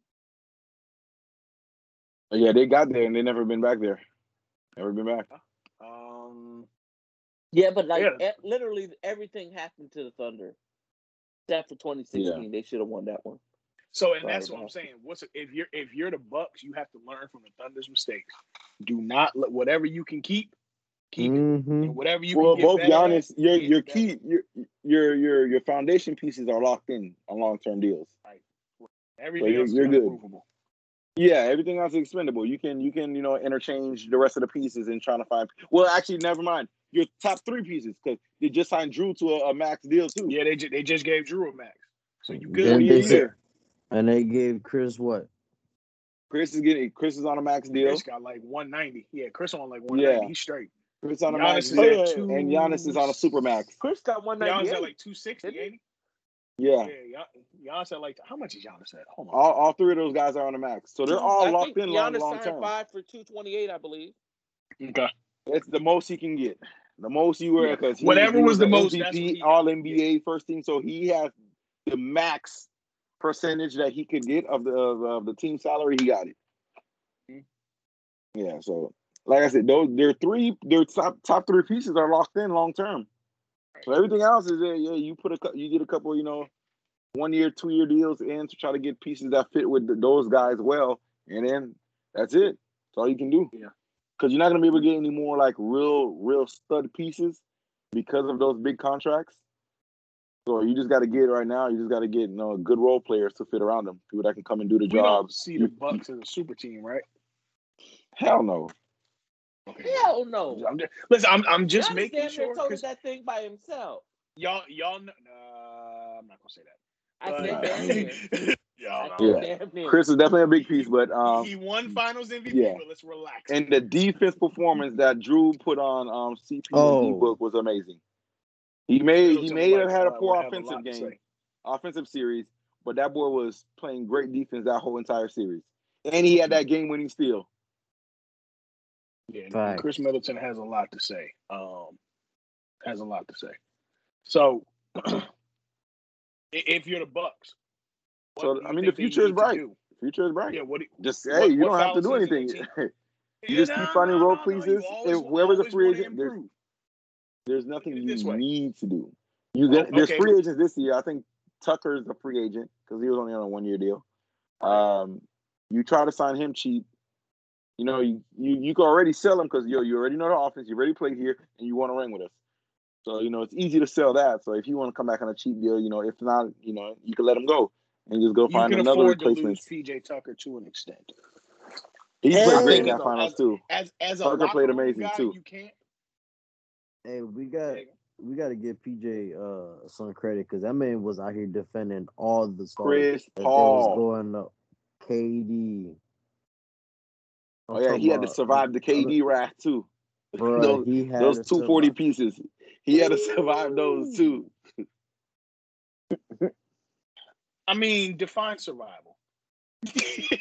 yeah, they got there and they never been back there. Never been back. Um, Yeah, but like Yeah. e- literally everything happened to the Thunder. Except for twenty sixteen, they should have won that one. so and Sorry that's what I'm about saying. What's if you're if you're the Bucks, you have to learn from the Thunder's mistakes. Do not let whatever you can keep, keep it. Mm-hmm. And whatever you Well, can get both better Giannis, at, your get your better. key, your your your your foundation pieces are locked in on long term deals. Everything you're- else is you're good. improvable. Yeah, everything else is expendable. You can you can you know interchange the rest of the pieces and trying to find. Well, actually, never mind. Your top three pieces because they just signed Drew to a, a max deal too. Yeah, they ju- they just gave Drew a max, so you good. One And year they a said, year. and they gave Chris what? Chris is getting Chris is on a max deal. Chris got like one ninety. Yeah, Chris on like one Yeah. ninety. He's straight. Chris on a Giannis max is deal, at two. and Giannis is on a super max. Chris got one Giannis ninety at eight. like two sixty, Didn't he? ain't he? Yeah. Yeah, Gian- Giannis at like how much is Giannis at? Hold on. All, all three of those guys are on a max, so they're all I locked think in long Giannis long signed term. five for two twenty eight, I believe. Okay. It's the most he can get. The most you were Yeah. because he, Whatever he was the an most, M V that's what P, he got. All N B A, first team, so he has the max percentage that he could get of the of, of the team salary. He got it. Mm-hmm. Yeah. So, like I said, those their three their top top three pieces are locked in long term. So everything else is there. Yeah, you put a cou- you get a couple, you know, one year, two year deals in to try to get pieces that fit with the, those guys well, and then that's it. That's all you can do. Yeah. Because you're not gonna be able to get any more like real, real stud pieces because of those big contracts. So you just got to get right now. You just got to get you know good role players to fit around them, people that can come and do the We job. don't see the You- Bucks as a super team, right? Hell no. Okay. Hell no. I'm just, listen, I'm I'm just Giannis making damn near sure toted because that thing by himself. y'all y'all know, uh, I'm not gonna say that. I But, said Right. damn near. y'all I know. said Yeah. damn near. Chris is definitely a big He- piece, but um, he won Finals M V P, yeah. but let's relax. and the defense performance that Drew put on um C P and Oh. D-Book was amazing. He may he Middleton may would have like- had a uh, poor would have a offensive lot to game, say. offensive series, but that boy was playing great defense that whole entire series, and he had that game-winning steal. Yeah, and Facts. Chris Middleton has a lot to say. Um, has a lot to say. So, i- if you're the Bucks, what So, do you I mean, the think they future is need to bright. do? Future is bright. Yeah, what? Do, Just what- hey, you what don't have to do fallacies in your anything. team? You Yeah, just keep no, finding no, role no, no, you pieces. always- If whoever's a always free wanna agent, there's, improve. there's nothing Look at you it this way. need to do. You Oh, get there's okay. free agents this year. I think Tucker's a free agent because he was only on a one year deal. Um, you try to sign him cheap. You know, you you, you can already sell him because you you already know the offense. You already played here, and you want to ring with us. So you know it's easy to sell that. So if you want to come back on a cheap deal, you know, if not, you know, you can let him go and just go You find can another afford to replacement. lose P J Tucker to an extent. He Hey, played I great think in that as a- finals as- too. As as a Tucker locker played room amazing, guy, too. you can't. Hey, we got we got to give P J uh some credit because that man was out here defending all the stars Chris as they Paul. was going up. K D. I'm Oh yeah, talking he had to about- survive the K D wrath too. Bruh, those he had those to two forty survive. pieces. He had to survive those too. I mean, define survival. he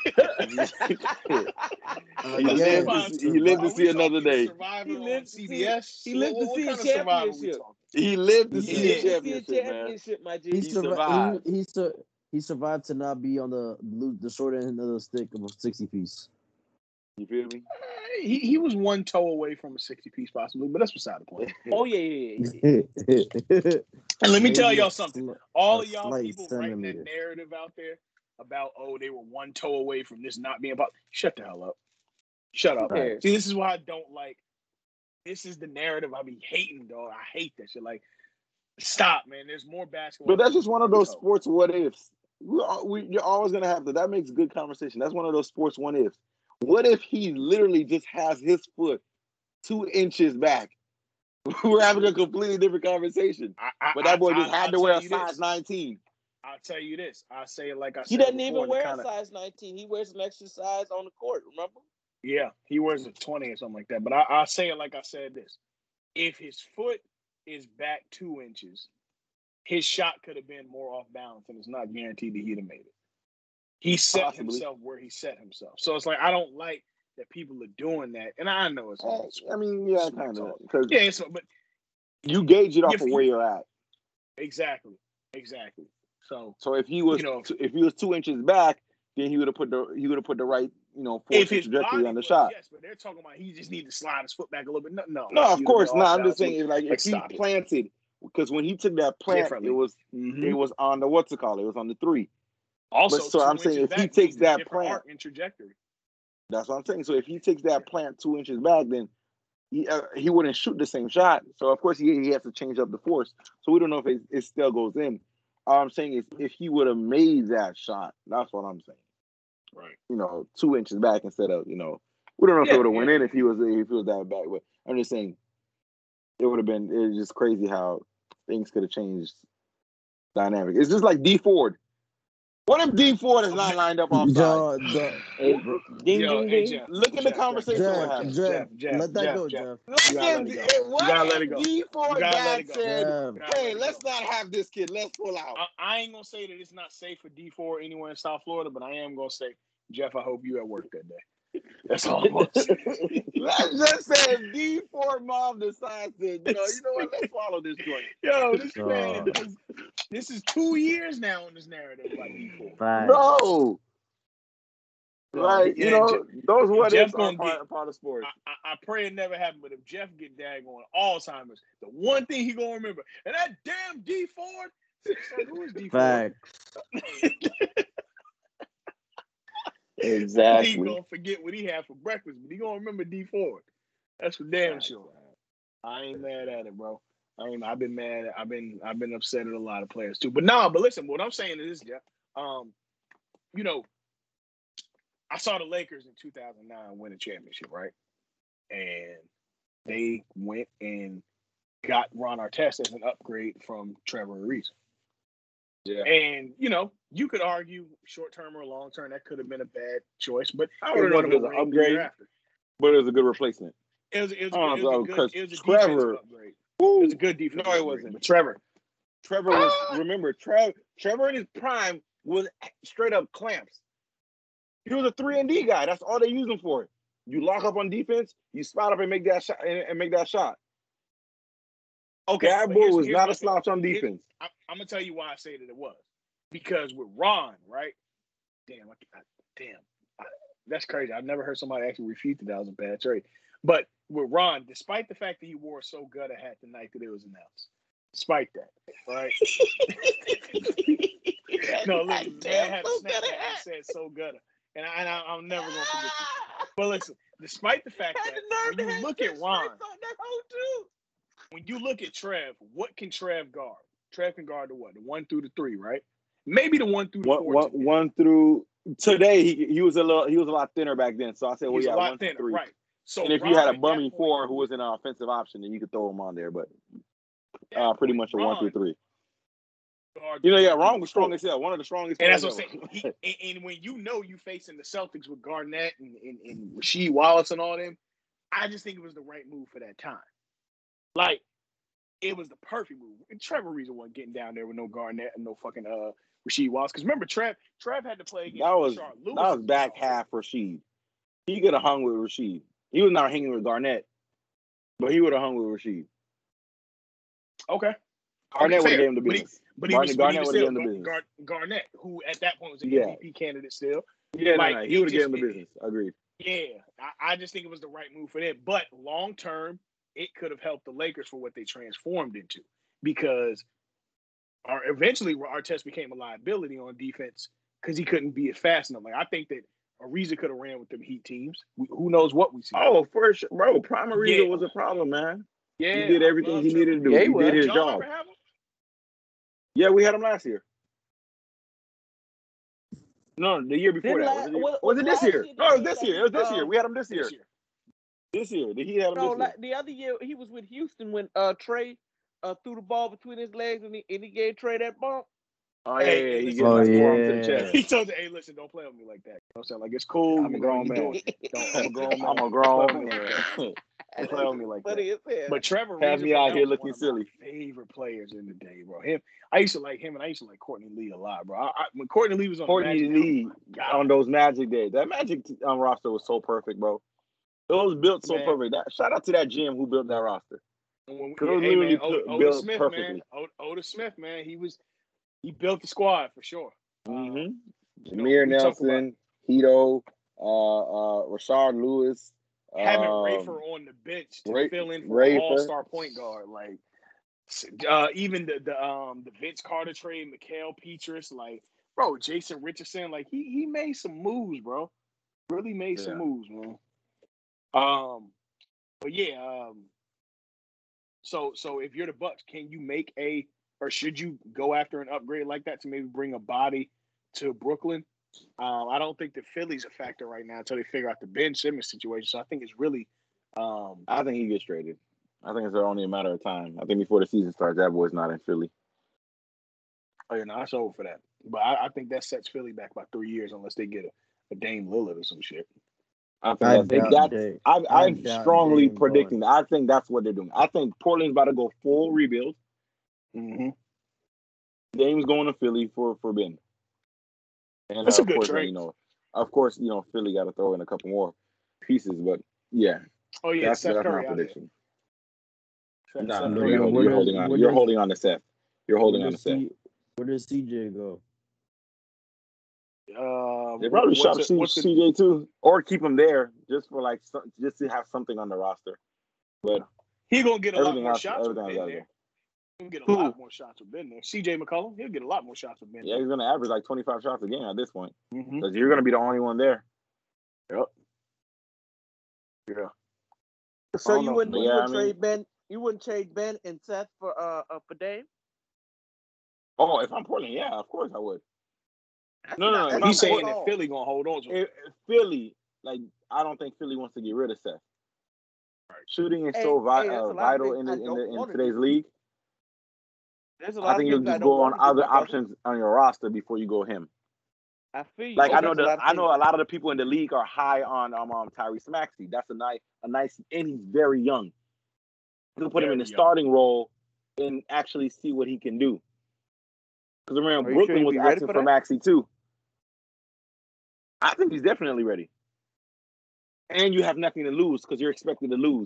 Again, lived to see, he lived to Are see we another talking day. Survivor He lived on to see- C B S. he lived what, to what see kind a of survival we championship. talking? He lived to He see He the lived to see a championship, man. championship, my G. He, He survived. survived. He he, sur- he survived to not be on the lo- the short end of the stick of a sixty piece. You feel me? he, he was one toe away from a sixty piece possibly, but that's beside the point. Oh yeah, yeah, yeah. yeah. And let me Maybe tell a y'all something. sl- All a of y'all slight people writing that centimeter. narrative out there about, oh, they were one toe away from this not being possible. Shut the hell up. Shut up. Right. See, this is why I don't like. This is the narrative I be hating, dog. I hate that shit. Like, stop, man. There's more basketball. But that's just one of than those toe. sports what ifs. We, are- we, you're always gonna have to. That makes good conversation. That's one of those sports what ifs. What if he literally just has his foot two inches back? We're having a completely different conversation. I, I, But that boy I, just I, had I'll to wear a tell you size this. nineteen. I'll tell you this. I'll say it like I He said doesn't before. even wear kinda, a size nineteen. He wears an extra size on the court. Remember? Yeah, he wears a twenty or something like that. But I, I'll say it like I said this. If his foot is back two inches, his shot could have been more off balance, and it's not guaranteed that he'd have made it. He set Possibly. himself where he set himself. So it's like, I don't like that people are doing that. And I know it's all I mean, yeah, smack kind of. talk. Because Yeah, it's, but you gauge it off If of you- where you're at. exactly. Exactly. So So if he was, You know- two, if he was two inches back, then he would have put the he would have put the right, you know, force if and his trajectory body on the was, shot. yes, but they're talking about he just need to slide his foot back a little bit. No, no, No, of You'd course have been not. off I'm just balance saying, like, like, if he stop it. planted, because when he took that plant, Differently. it was Mhm. it was on the what's it called? It was on the three. Also, but so two I'm saying inches if he back takes means a that different plant- arc and trajectory. That's what I'm saying. So if he takes that plant two inches back, then he uh, he wouldn't shoot the same shot. So of course he he has to change up the force. So we don't know if it, it still goes in. All I'm saying is if he would have made that shot, that's what I'm saying. Right. You know, two inches back instead of, you know, we don't know if Yeah, it would have went yeah. in if he was if he was that back. But I'm just saying it would have been. It was just crazy how things could have changed dynamic. It's just like D Ford. What if D Ford is not lined up offside? Yo, the, Hey, bro, ding, Yo, ding, hey, ding. Jeff. Look at the Jeff, Jeff, conversation Jeff, we're Jeff, having. Jeff, Jeff, Jeff, let that Jeff, go, Jeff. Jeff. Look You at gotta let it go. what You gotta let if it go. D Ford You gotta let dad it go. said, Jeff. You gotta "Hey, let it let's go. not have this kid. Let's pull out." I, I ain't gonna say that it's not safe for D four anywhere in South Florida, but I am gonna say, Jeff, I hope you at work that day. That's all I'm gonna say. Let's just say if D Ford mom decides to, you know, you know what? Let's follow this joint. Yo, this Uh, man, is, this is two years now in this narrative about D four. Right. No, No, like yeah, you know, Je- those what Jeff ifs are gonna part, get- part of sports. I, I, I pray it never happened, but if Jeff get daggone Alzheimer's, the one thing he gonna remember, and that damn D Ford, so who is D Ford? Facts. He Exactly. gonna forget what he had for breakfast, but he gonna remember D Ford. That's for damn sure. I ain't mad at it, bro. I ain't. I've been mad. I've been. I've been upset at a lot of players too. But nah. But listen, what I'm saying is this, Jeff. Um, you know, I saw the Lakers in two thousand nine win a championship, right? And they went and got Ron Artest as an upgrade from Trevor Ariza. Yeah. And you know, you could argue short term or long term that could have been a bad choice, but I they don't know won if him it was a an ring the year upgrade, after. but it was a good replacement. It was, it was, Oh, it was a so, good, 'cause it was a Trevor- defensive upgrade. Woo. It was a good defensive No, it upgrade. wasn't. But Trevor, Trevor was remember Trev, Trevor in his prime was straight up clamps. He was a three and D guy. That's all they use him for. You lock up on defense, you spot up and make that shot and, and make that shot. okay, that but boy here's- was here's not my a slouch on Here- defense. I, I'm gonna tell you why I say that it was because with Ron, right? Damn, I, I, damn, I, that's crazy. I've never heard somebody actually refute that that was a bad trade. But with Ron, despite the fact that he wore a so gut a hat the night that it was announced, despite that, right? no, listen, the man had a snap back and said so gutter, and, I, and I, I'm never gonna forget this. But listen, despite the fact that when you look at Ron, when you look at Trev, what can Trev guard? Trev can guard the what? The one through the three, right? Maybe the one through the One, four. one, today. one through today, he he was a little he was a lot thinner back then. So I said, well, He's yeah, a lot one thinner, through three. right? So And if Ron you had a at that bummy point- four who was an offensive option, then you could throw him on there. But at uh, that pretty point, much a one through Ron three. guarded You know, the yeah, one Ron through was the strong four. as hell. One of the strongest. And that's players what I'm saying. ever. He, and, and when you know you facing the Celtics with Garnett and, and, and Rasheed Wallace and all them, I just think it was the right move for that time. Like, it was the perfect move. And Trevor Ariza wasn't getting down there with no Garnett and no fucking uh Rasheed Wallace. Because remember, Trev Trev had to play against That was Rashard that Lewis. was as back well. half Rasheed. He could have hung with Rasheed. He was not hanging with Garnett, but he would have hung with Rasheed. Okay. Garnett Okay, would have fair. gave him the But he- business. But he Garnett- was, but he Garnett was would've still given the Gar- business. Gar- Garnett, who at that point was an Yeah. M V P candidate still. Yeah, like, no, no, it he would have just- given him the it- business. Agreed. Yeah, I, I just think it was the right move for them. But long term, it could have helped the Lakers for what they transformed into, because our, eventually Artest became a liability on defense because he couldn't be fast enough. Like I think that Ariza could have ran with them Heat teams. We, who knows what we see? Oh, for sure, bro. Prime Ariza Yeah. was a problem, man. Yeah, He did I everything love he Trevor needed to do. Yeah, he he was. did his Y'all job. ever have him? Yeah, we had him last year. No, the year before Didn't that. la- Was it, the- was- was it was this last year? year No, it was the this year year. It was that this he, year. um, We had him this year. This year. This year. The Heat had him No, this la- year. the other year he was with Houston when uh Trey uh threw the ball between his legs and he, and he gave Trey that bump. Oh, Hey, yeah, hey, yeah. He listen, gave Oh, that listen. forearm to the yeah. chest. He told you, hey, listen, don't play with me like that. You know what I'm saying? Like, it's cool. I'm a You know, grown you man. doing it. Don't, I'm a grown man. I'm a Don't grown play with me like man. that. Don't play with me like that. Funny as hell. But Trevor Have Ariza, me bro, out that here was looking one of silly. my favorite players in the day, bro. Him, I used to like him, and I used to like Courtney Lee a lot, bro. I, I, when Courtney Lee was on the Courtney Magic, Lee God. on those Magic days. That Magic um, roster was so perfect, bro. It was built so Man. perfect. That, shout out to that G M who built that roster. When we, Because it was hey, literally man, Oda, put- Oda built Smith, perfectly. man, Oda, Oda Smith, man, he was he built the squad for sure. Mm-hmm. Um, you know, Jameer we talk about Nelson, Hito, uh, uh, Rashard Lewis. having um, Rafer on the bench to Ra- fill in for an Rafer. all-star point guard, like uh, even the the um the Vince Carter trade, Mikal Petrus, like bro, Jason Richardson, like he he made some moves, bro. Really made some Yeah. moves, man. Um, but yeah, um, so so if you're the Bucks, can you make a or should you go after an upgrade like that to maybe bring a body to Brooklyn? Um, I don't think the Philly's a factor right now until they figure out the Ben Simmons situation. So I think it's really, um, I think he gets traded. I think it's only a matter of time. I think before the season starts, that boy's not in Philly. oh, you know, it's over for that. But I, I think that sets Philly back about three years unless they get a, a Dame Lillard or some shit. I think I that's, they, doubt that's they- I, I I'm doubt strongly Dame predicting that. I think that's what they're doing. I think Portland's about to go full rebuild. Mm-hmm. Dame's going to Philly for for Ben. And That's uh, a of good course, trade. you know, of course, you know, Philly got to throw in a couple more pieces, but yeah, Oh yeah, that's Seth that's Curry my out prediction. there. Seth, Nah, Seth no, Where you're Curry. does- holding, where you're does- holding on. where You're does- holding on to Seth. You're holding where on to does Seth. C, where does C J go? Uh, They probably what's shop the- C- what's the- C J too, or keep him there just for like some, just to have something on the roster. But He gonna get a lot everything more else, shots with everything Ben else, there. He'll get a Who? lot more shots with Ben there. C J McCollum, he'll get a lot more shots with Ben yeah, he's gonna average like twenty-five shots a game at this point there. Mm-hmm. because you're gonna be the only one there. Yep. Yeah. So I don't you know. wouldn't But you yeah, wouldn't I mean- trade Ben you wouldn't trade Ben and Seth for uh, uh for Dame? Oh, if I'm Portland, yeah, of course I would. That's No, no, not- no, that's if He's I'm not saying at that all. Philly gonna hold on to him. If, if Philly, like, I don't think Philly wants to get rid of Seth. Shooting is Hey, so vi- hey, that's a uh, lot of vital things in, I the, in, don't the, in wanna today's do. league. There's a lot I think of you'll things I just don't go on want to do, other my brother. options on your roster before you go him. I feel you. Like but I know there's a the lot of I know things- a lot of the people in the league are high on um, um Tyrese Maxey. That's a nice a nice and he's very young. You can put him in Very the young. starting role and actually see what he can do. Because remember, Are you sure Brooklyn he'll was be ready asking for for that? Maxey too. I think he's definitely ready. And you have nothing to lose because you're expected to lose.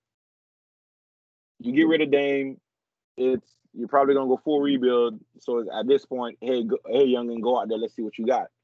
You get rid of Dame, it's you're probably gonna go full rebuild. So at this point, hey, go, hey, youngin, go out there. Let's see what you got.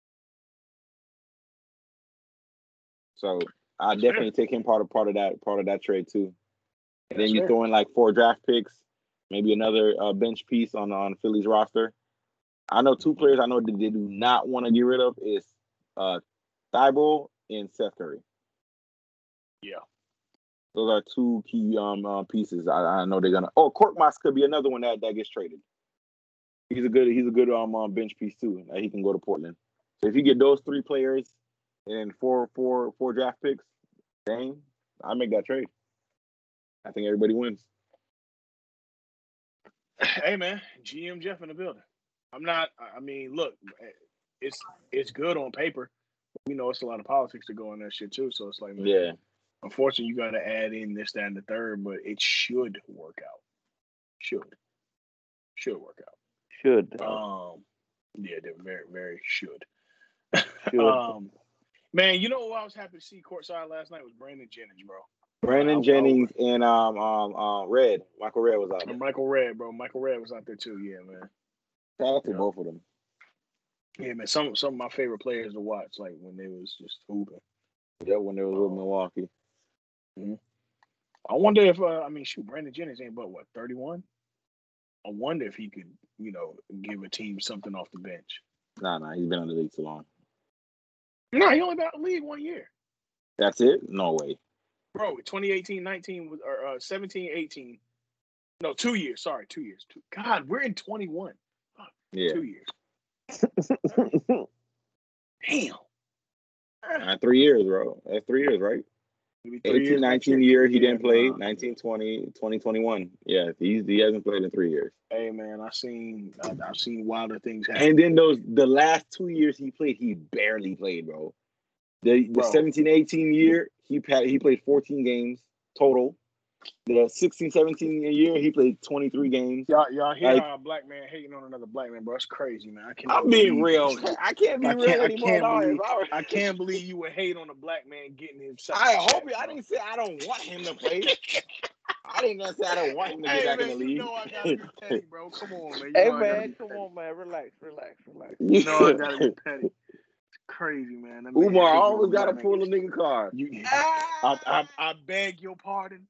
So I That's definitely take him part of part of that part of that trade too. And then That's you fair. throw in like four draft picks, maybe another uh, bench piece on on Philly's roster. I know two players I know that they do not want to get rid of is uh, Thibault and Seth Curry. Yeah. Those are two key um uh, pieces. I, I know they're gonna. Oh, Korkmaz could be another one that, that gets traded. He's a good he's a good um uh, bench piece too. That he can go to Portland. So if you get those three players and four four four draft picks, dang, I make that trade. I think everybody wins. Hey man, G M Jeff in the building. I'm not. I mean, look, it's it's good on paper. We know it's a lot of politics to go in that shit too. So it's like, man, Yeah. unfortunately, you got to add in this, that, and the third, but it should work out. Should should work out. Should. Um, yeah, they very very should. Should. um, man, you know what I was happy to see courtside last night was Brandon Jennings, bro. Brandon I- Jennings and um um um Red. Michael Red was out there. And Michael Redd, bro. Michael Redd was out there too. Yeah, man. Shout out to Yeah. both of them. Yeah, man. Some some of my favorite players to watch, like when they was just hooping. Yeah, when they was with Oh. Milwaukee. I wonder if uh, I mean, shoot, Brandon Jennings ain't but what thirty-one. I wonder if he could, you know, give a team something off the bench. Nah, nah, he's been in the league too long. No, he only been out of the league one year, That's it? No way. bro. twenty eighteen nineteen was or uh, seventeen eighteen. No, two years. Sorry, two years. Two, God, we're in twenty-one. Fuck, Yeah. Two years. Damn. Uh, three years, bro. That's three years, right? Maybe three eighteen, years next nineteen year. year, he Yeah, didn't play. nah. nineteen, twenty, twenty, twenty-one. Yeah, he's, he hasn't played in three years. Hey man, I seen I, I've seen wilder things happen. And then those the last two years he played, he barely played, bro. The the Bro. seventeen eighteen year, he had, he played fourteen games total. The sixteen seventeen year, he played twenty-three games. Y'all, y'all hear Like- how a black man hating on another black man, bro? It's crazy, man. I can't. I'm being believe- real. I can't be I real can't- I anymore. can't dog. believe- If I were- I can't believe you would hate on a black man getting himself. I hope you. I didn't say I don't want him to play. I didn't say I don't want him to get Hey back man, in the you league. know I gotta be petty, bro. Come on, man. You Hey know I gotta man, be come petty. on, man. Relax, relax, relax. You know I gotta be petty. It's crazy, man. That man Umar hating on always a got to black pull a man. nigga card. You, Ah! I, I, I beg your pardon.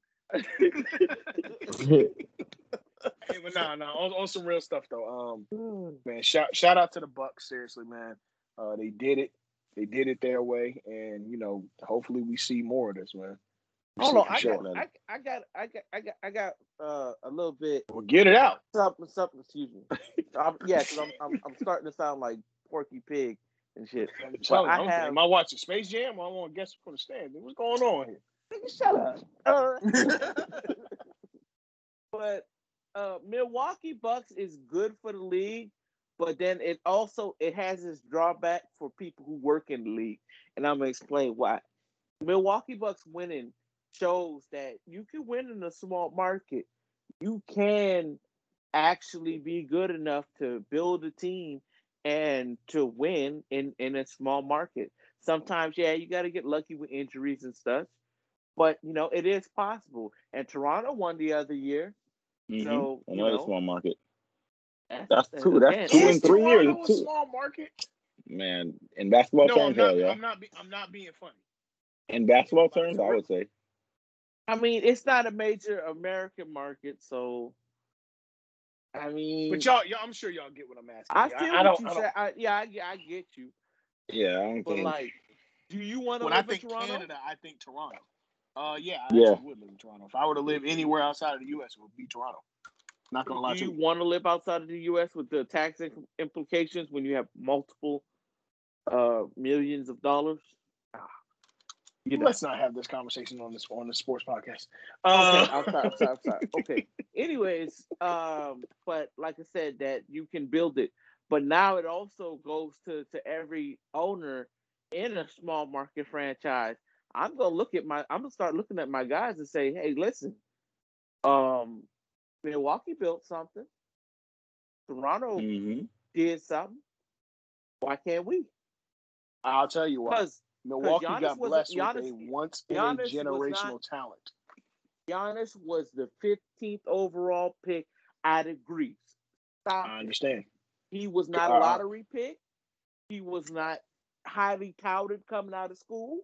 Hey, but nah, nah. On, on some real stuff though. Um, man, shout shout out to the Bucks. Seriously, man. Uh, they did it. They did it their way, and you know, hopefully we see more of this, man. We Hold see on, for I sure. got, I, I got, I got, I got, I got uh, a little bit Well, get it out. something, something. Excuse me. I'm, yeah, because I'm, I'm, I'm starting to sound like Porky Pig and shit. I'm telling I you, I'm- have- am I watching Space Jam? Or I want to guess for the stand. What's going on here? Nigga, shut up. Uh, but uh, Milwaukee Bucks is good for the league, but then it also it has its drawback for people who work in the league, and I'm gonna explain why. Milwaukee Bucks winning shows that you can win in a small market. You can actually be good enough to build a team and to win in, in a small market. Sometimes, yeah, you got to get lucky with injuries and stuff, but you know it is possible. And Toronto won the other year, Mhm. so you Another know small market. that's, That's two. That's again, two Is in three Toronto years. a Two. small market? Man, in basketball No, I'm terms, not. hell yeah. I'm not. Be, I'm not being funny. In basketball terms, I would say. I mean, it's not a major American market, so I mean, But y'all, y'all, I'm sure y'all get what I'm asking. I you. feel I, I what don't. you I don't say. I, yeah, I, yeah, I get you. Yeah, I don't But think. like, do you want to when I live in think Toronto? Canada, I think Toronto. Uh, yeah, I Yeah. actually would live in Toronto. If I were to live anywhere outside of the U S, it would be Toronto. Not gonna lie Do to you you. want to live outside of the U S with the tax im- implications when you have multiple uh, millions of dollars? Ah, you know. Let's not have this conversation on this on the sports podcast. Okay, Uh, I'm sorry, I'm sorry, I'm sorry. Okay. Anyways, um, but like I said, that you can build it. But now it also goes to, to every owner in a small market franchise. I'm gonna look at my I'm gonna start looking at my guys and say, hey, listen, um, Milwaukee built something. Toronto Mhm. did something. Why can't we? I'll tell you why. Because Milwaukee Giannis got was- blessed Giannis- with a once in a Giannis was generational not- talent. Giannis was the fifteenth overall pick out of Greece. Stop I it. understand. He was not Uh, a lottery pick. He was not highly touted coming out of school.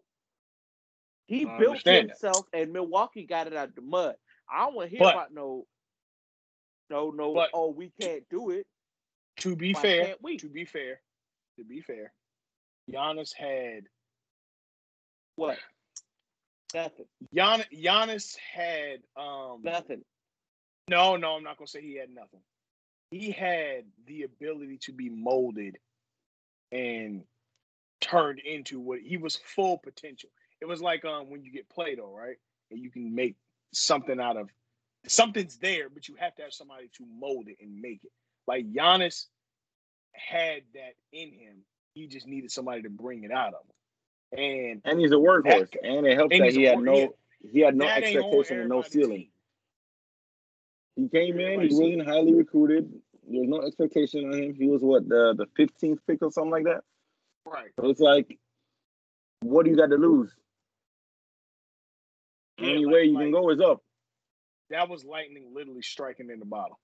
He I built understand that. himself, and Milwaukee got it out the mud. I don't want to hear But- about no, no, no. But- oh, we can't do it. To be Why fair, can't we? to be fair, to be fair, Giannis had What? Nothing. Gian, Giannis had um Nothing. no, no, I'm not gonna say he had nothing. He had the ability to be molded and turned into what he was full potential. It was like um when you get Play-Doh, right? And you can make something out of something's there, but you have to have somebody to mold it and make it. Like Giannis had that in him. He just needed somebody to bring it out of him. And And he's a workhorse, That- and it helps and that he's he a had work- no he had no that ain't on expectation and no everybody's ceiling. team. He came in, he Everybody's wasn't highly recruited. There was no expectation on him. He was what the the fifteenth pick or something like that. Right. So it's like, what do you got to lose? Yeah, Only like- way you like- can go is up. That was lightning literally striking in the bottle.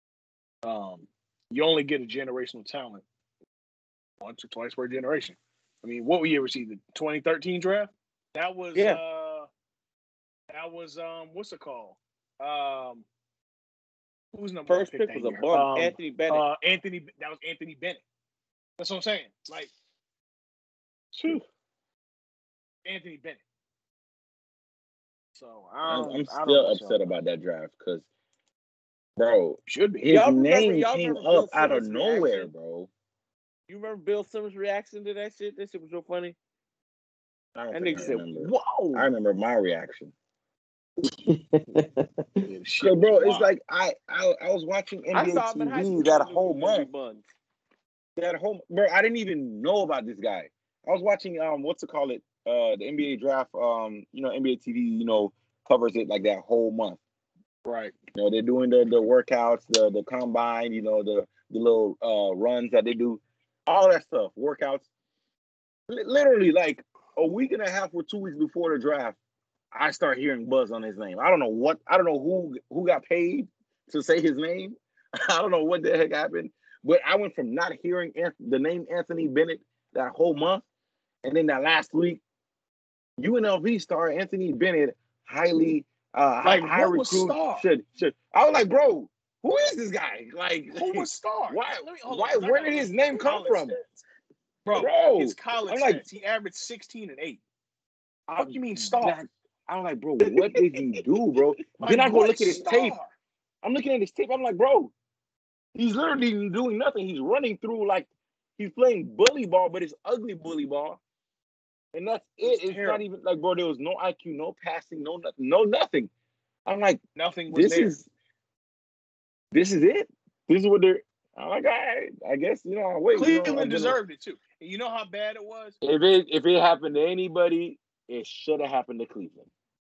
Um, you only get a generational talent once or twice per generation. I mean, what year was he? The twenty thirteen draft? That was Yeah. uh that was um what's it called? Um who was number First one pick pick was that a year? bum, Um, Anthony Bennett. Uh Anthony that was Anthony Bennett. That's what I'm saying. Like Phew. Anthony Bennett. So I I'm, don't, I'm I don't still know, upset so- about that draft because, bro, Should be. his Y'all remember- name y'all came remember Bill up out of Simmons' nowhere, reaction? bro. You remember Bill Simmons' reaction to that shit? That shit was so funny. I don't That think nigga I said, remember. "Whoa!" I remember my reaction. Yeah, the shit Cause, bro, was it's wild. like I, I I was watching I N B A saw him in high T school. V that when he whole was gonna be month. buns. That whole bro, I didn't even know about this guy. I was watching um what's it call it? Uh the N B A draft, um, you know, N B A T V, you know, covers it like that whole month. Right. You know, they're doing the the workouts, the the combine, you know, the the little uh runs that they do, all that stuff, workouts. Li- literally like a week and a half or two weeks before the draft, I start hearing buzz on his name. I don't know what I don't know who who got paid to say his name. I don't know what the heck happened. But I went from not hearing Anth- the name Anthony Bennett that whole month, and then that last week, U N L V star Anthony Bennett, highly uh, Like, high what was recruit. star? Should should I was like, bro, who is this guy? Like, Who was star? why? Let me- hold on, Why? 'cause I Where gotta did his look at name come college from, stats. Bro, bro? his college I'm like, stats, he averaged sixteen and eight. I- What do you mean star? that- I'm like, bro, what did he do, bro? Like, then I go what look at his star? tape. I'm looking at his tape. I'm like, bro, he's literally doing nothing. He's running through like he's playing bully ball, but it's ugly bully ball. And that's it. It's It's terrible. not even like, bro, there was no I Q, no passing, no nothing, no nothing. I'm like, Nothing was this there. is this is it. This is what they're. I'm like, all right, I guess you know. I'll wait. You know, Cleveland again, deserved it too. And you know how bad it was? If it if it happened to anybody, it should have happened to Cleveland.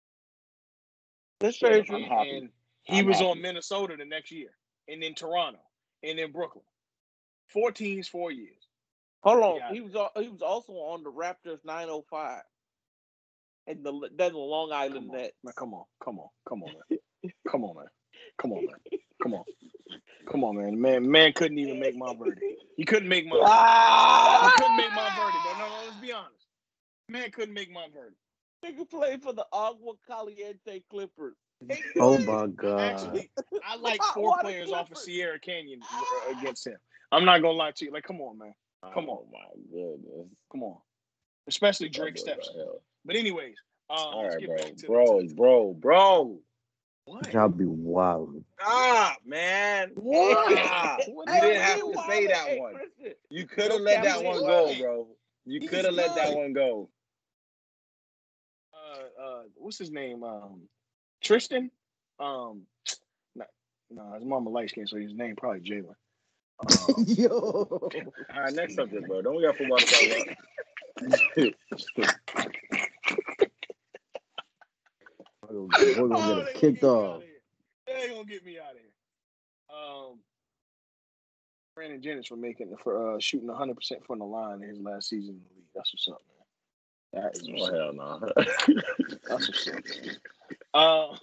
That's Shit, very I'm true. happy. And he I'm was happy. on Minnesota the next year, and then Toronto, and then Brooklyn. Four teams, four years. Hold on, Yeah. he was al- he was also on the Raptors nine oh five, and the then the Long Island Come on, Nets. man, come on, come on, come on, man. Come on, man. Come on, man. Come on. Come on, man. Man, man couldn't even make my verdict. He couldn't make my verdict. Ah! He couldn't make my verdict. No, no, no, let's be honest. Man couldn't make my verdict. Nigga played for the Agua Caliente Clippers. Oh my god. Actually, I like Hot four water players off of Clippers. Sierra Canyon uh, against him. I'm not gonna lie to you. Like, come on, man. Come on. Oh my goodness. Come on. Especially That Drake boy Stepson. got hell. But anyways, um, All let's right, get bro, back to bro, the, bro, bro. what? Y'all be wild. Stop, man. What? Stop. What You did didn't I have do? to say that Hey, one. Christian, You could have No let cap, that he's one go, good. bro. You He's could have let that good. one go. Uh, uh, what's his name? Um, Tristan. Um, no, no, his mama light skin, so his name probably Jalen. Um, Yo. All right, next subject, bro. Don't we got football to talk about? We're gonna, we're gonna oh, get they us gonna kicked get me off. outta here. They gonna get me out of here. Um, Brandon Jennings for making for uh shooting one hundred percent from the line in his last season in the league. That's what's up, man. That is what's Oh up. hell no. That's what's up, man. Uh,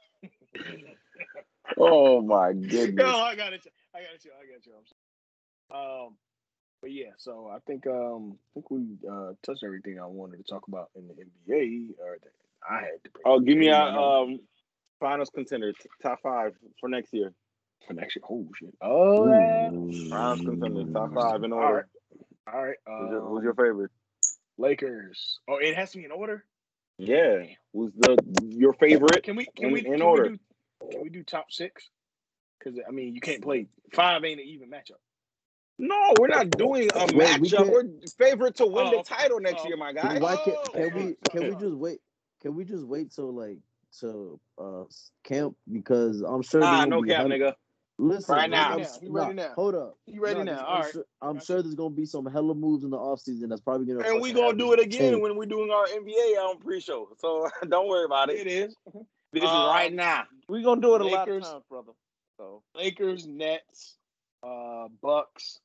Oh my goodness. no, I got it. I got you. I got you. I'm sorry. Um, but yeah, so I think um I think we uh touched everything I wanted to talk about in the N B A or that I had to bring. Oh, give me up. a um finals contender, t- top five for next year. for next year. Oh shit. Oh, man. Finals contender, top five in All order. right. All right. Who's, your, who's um, your favorite? Lakers. Oh, it has to be in order. Yeah. Who's the your favorite? Can we? Can In- we? in can order. we do? Can we do top six? Because I mean, you can't play five. Ain't an even matchup. No, we're not doing a Wait, we matchup. can't- We're favorite to win Oh, the okay. title next Oh, year, my okay. guy. Why can't Oh, can we sorry, can we sorry. just wait? Can we just wait till like to uh camp because I'm sure Nah, there's gonna no be cap, hell- nigga. Listen, Right now. I'm, He ready now. He ready nah, now. Hold up. You ready Nah, now? just- All I'm right. sure, I'm Gotcha. sure there's gonna be some hella moves in the offseason that's probably gonna. And we fucking gonna do it average again ten. when we're doing our N B A on pre-show. So don't worry about it. It is. This is Um, right now. We gonna do it a lot of Lakers. times, brother. So Lakers, Nets, uh, Bucks,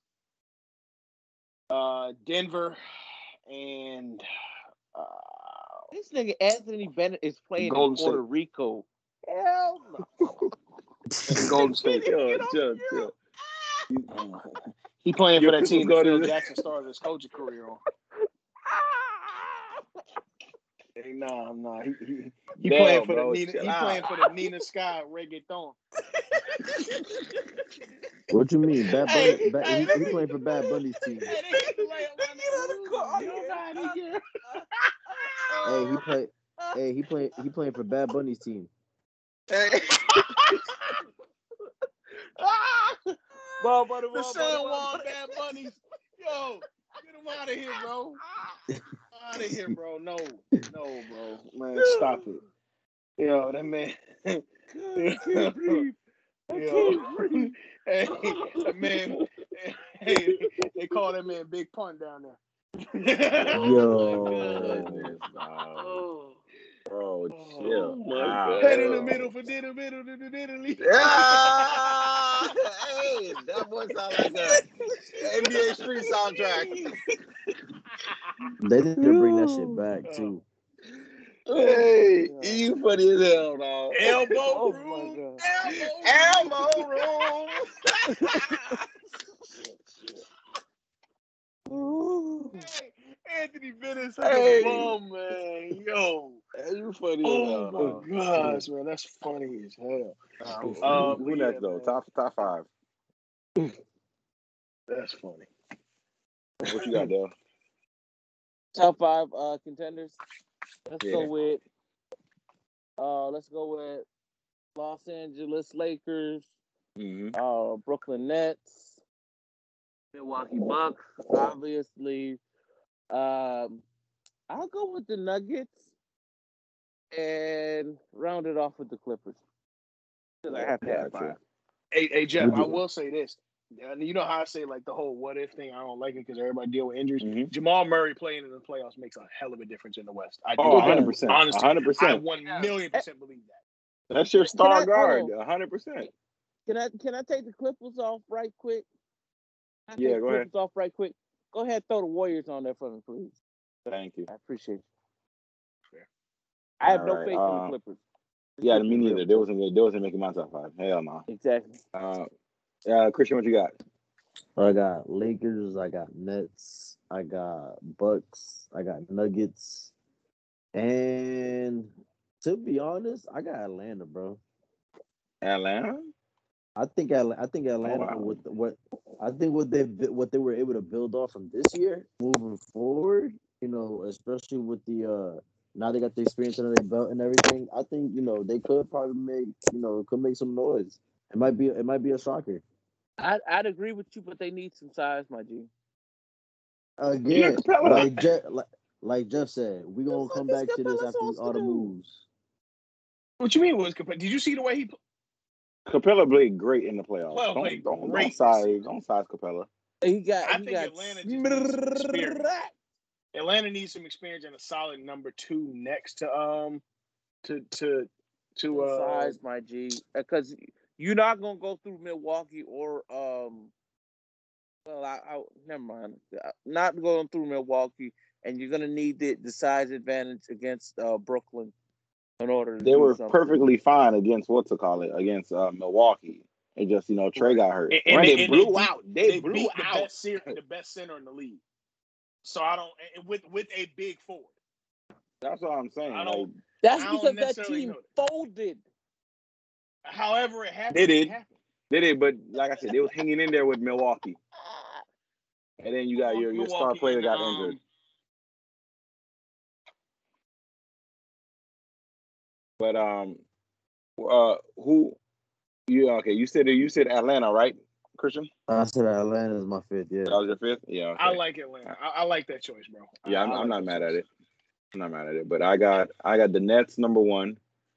uh, Denver, and uh, this nigga Anthony Bennett is playing Golden in Puerto State. Rico. Hell no. and Golden State. Chill, Get chill, over chill. He playing Your for that Christmas team that card Phil is- Jackson started his coaching career on. Hey, nah, nah. He he, he Damn, playing for bro, the Nina. chill He out. playing for the Nina Sky reggaeton. What you mean? Bad Hey, Bunny? Bad, hey, he, look he at- playing for Bad Bunny's team. Hey, they can lay up on the Nobody girl. Hey, he play. Hey, he play. He playing for Bad Bunny's team. Ball, butter, The ball, San butter, Juan butter. Bad Bunnies. Yo, get him out of here, bro. Out of here, bro. No, no, bro. Man, stop it. Yo, that man. I can't breathe. I Yo, can't breathe. hey, that man. Hey, they call that man Big Pun down there. Yo. Goodness, dog. Oh, Bro, Oh, chill my out. God. head in the middle for dinner, middle, diddle, diddle. Ah, hey, that boy sound like a N B A Street soundtrack. They need to bring that shit back too. Hey, you funny as hell, dog. Elbow Oh, room. my Elbow room. Elbow room. Hey, Anthony Bennett's Hey. a bum, man. Yo. Hey, you funny as Oh hell, my dog. gosh, man, that's funny as hell. Who, Uh, who but next yeah, though? man. Top top five. That's funny. What you got, Dale? Top five uh, contenders. Let's Yeah. go with. Uh, let's go with Los Angeles Lakers, Mm-hmm. uh, Brooklyn Nets, Milwaukee Bucks, obviously. Um, I'll go with the Nuggets and round it off with the Clippers. Because I have to have Gotcha. five. Hey, hey, Jeff, Would I you- will say this. And you know how I say like the whole what if thing. I don't like it because everybody deal with injuries. Mhm. Jamal Murray playing in the playoffs makes a hell of a difference in the West. I do. Oh, I one hundred percent. honestly, one hundred I percent. one million percent believe that. That's your Can star I- guard. hold on. one hundred percent. Can I can I take the Clippers off right quick? Can I Yeah, take the go ahead. Clippers off right quick. Go ahead, throw the Warriors on there for me, please. Thank you. I appreciate you. I have All no right, faith in uh, the Clippers. Yeah, Let's me keep it neither. real. There wasn't there wasn't making my top five. Hell no. Exactly. Uh, uh, Christian, what you got? I got Lakers. I got Nets. I got Bucks. I got Nuggets. And to be honest, I got Atlanta, bro. Atlanta. I think Atla- I think Atlanta wow. with what I think what they what they were able to build off from this year moving forward, you know, especially with the uh now they got the experience under their belt and everything. I think, you know, they could probably make, you know, could make some noise. It might be it might be a shocker. I'd, I'd agree with you, but they need some size, my G. Again, Capella. like Jeff like, like Jeff said, we gonna fuck come is back to this Capella after supposed to all the do? moves. What you mean was compa- Did you see the way he? Capella played great in the playoffs. Capella Don't played don't, don't great this size season. don't size Capella. He got. I he think got Atlanta just needs some experience. Atlanta needs some experience and a solid number two next to um to to to uh size, my G, because you're not gonna go through Milwaukee or um. Well, I, I never mind. Not going through Milwaukee, and you're gonna need the, the size advantage against uh, Brooklyn in order to They do were something. perfectly fine against what to call it against uh, Milwaukee. It just you know Trey Right. got hurt. And- and Right, they- they and they blew beat- out. They, they blew beat the out. best center, the best center in the league. So I don't and with with a big forward. That's what I'm saying. I Like, don't. That's I don't because that necessarily team know folded. However it happened, They did. it happened. they did, but like I said, they was hanging in there with Milwaukee. And then you got your, your star Milwaukee player and, got um, injured. But um, uh, who? Yeah, okay. You said you said Atlanta, right, Christian? I said Atlanta is my fifth, yeah. That was your fifth. Yeah. Okay. I like Atlanta. I, I like that choice, bro. Yeah, I, I'm, I I'm like not that mad choice. at it. I'm not mad at it. But I got I got the Nets number one.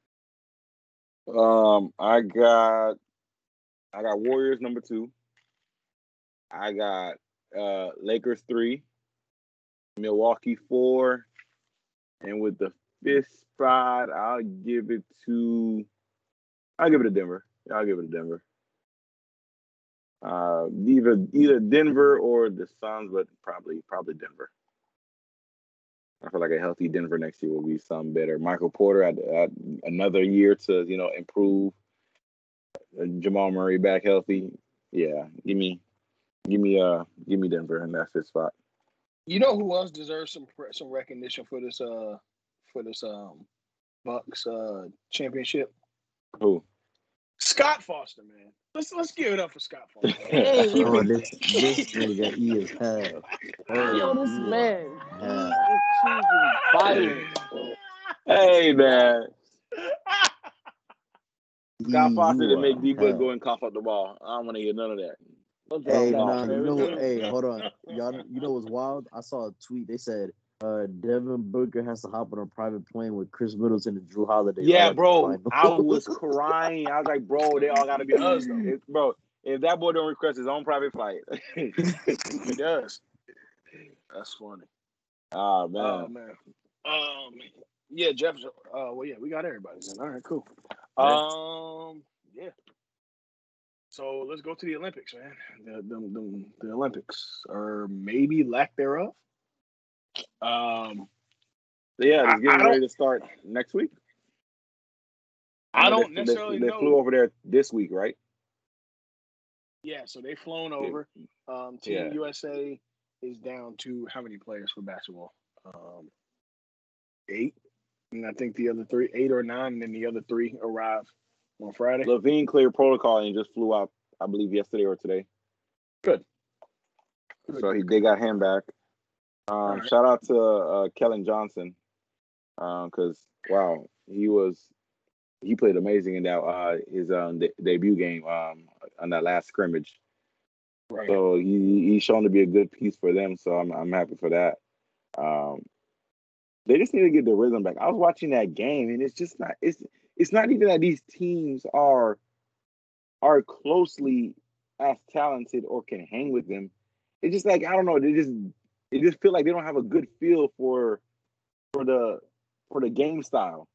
Um, I got I got Warriors number two. I got uh Lakers three, Milwaukee four, and with the fifth spot, I'll give it to I'll give it to Denver. I'll give it to Denver. Uh, either either Denver or the Suns, but probably probably Denver. I feel like a healthy Denver next year will be something better. Michael Porter had, had another year to you know improve. Uh, Jamal Murray back healthy. Yeah, give me, give me, uh, give me Denver in that fifth spot. You know who else deserves some some recognition for this uh for this um Bucks uh championship? Who? Scott Foster, man. Let's let's give it up for Scott Foster. Hey, Keep Oh, it- this this nigga E is hell. Oh, yo, this you man, are he is choosing violence. Hey man, E, Scott Foster you didn't make are D Book hell. go and cough up the ball. I don't want to hear none of that. Don't drop Hey, that, nah, you Travis. know what? Hey, hold on, y'all. You know what's wild? I saw a tweet. They said uh, Devin Booker has to hop on a private plane with Chris Middleton and Drew Holiday. Yeah, right after the bro. final. I was crying. I was like, bro, they all got to be us though. If, bro, if that boy don't request his own private flight, He does. That's funny. oh man. Oh man. Um. Yeah, Jeff. Uh. Well, yeah, we got everybody. Then. All right. Cool. Yeah. Um. Yeah. So let's go to the Olympics, man. The the the, the Olympics, or maybe lack thereof. Um. Yeah, I- it's getting I don't- ready to start next week. I know don't they, necessarily they, they know. flew over there this week, right? Yeah. So they've flown over. Um. Team Yeah. U S A is down to how many players for basketball? Um. Eight. And I think the other three, eight or nine, and then the other three arrive on Friday. Levine cleared protocol and just flew out, I believe, yesterday or today. Good. Good. So he, they got him back. Um, Alright. Shout out to uh, Kellen Johnson, because wow, he was he played amazing in that uh, his um, de- debut game um, on that last scrimmage. Right. So he he's shown to be a good piece for them. So I'm I'm happy for that. Um, they just need to get the rhythm back. I was watching that game, and it's just not it's it's not even that these teams are are closely as talented or can hang with them. It's just like I don't know. They just it just feel like they don't have a good feel for for the for the game style.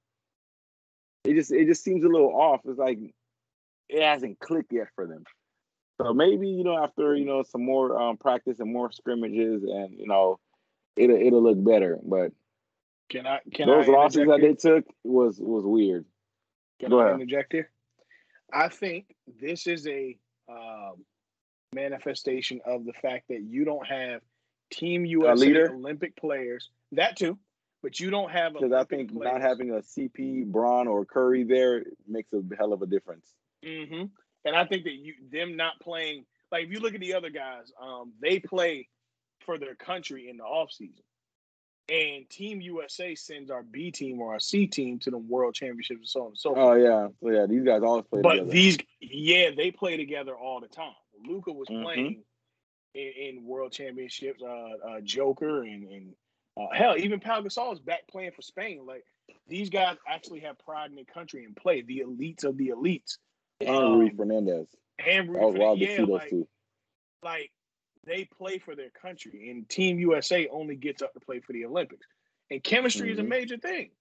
It just it just seems a little off. It's like it hasn't clicked yet for them. So maybe you know after you know some more um, practice and more scrimmages, and you know it'll it'll look better. But Can I can those I losses interject that here? they took was was weird. Can Go I ahead. interject here? I think this is a um, manifestation of the fact that you don't have Team U S A leader? Olympic players. That too, but you don't have Because I Olympic think players. not having a C P, Braun, or Curry there makes a hell of a difference. hmm And I think that you them not playing, like if you look at the other guys, um, they play for their country in the offseason. And Team U S A sends our B team or our C team to the World Championships and so on and so forth. Oh yeah, so yeah, these guys always play But together. these, yeah, they play together all the time. Luka was Mhm. playing in, in World Championships, uh, uh, Joker, and, and uh, hell, even Pau Gasol is back playing for Spain. Like these guys actually have pride in their country and play the elites of the elites. and um, Rudy Fernandez. And That Rudy was wild Fernandez, to yeah, see those like, two. like they play for their country, and Team U S A only gets up to play for the Olympics. And chemistry is a Mhm. major thing.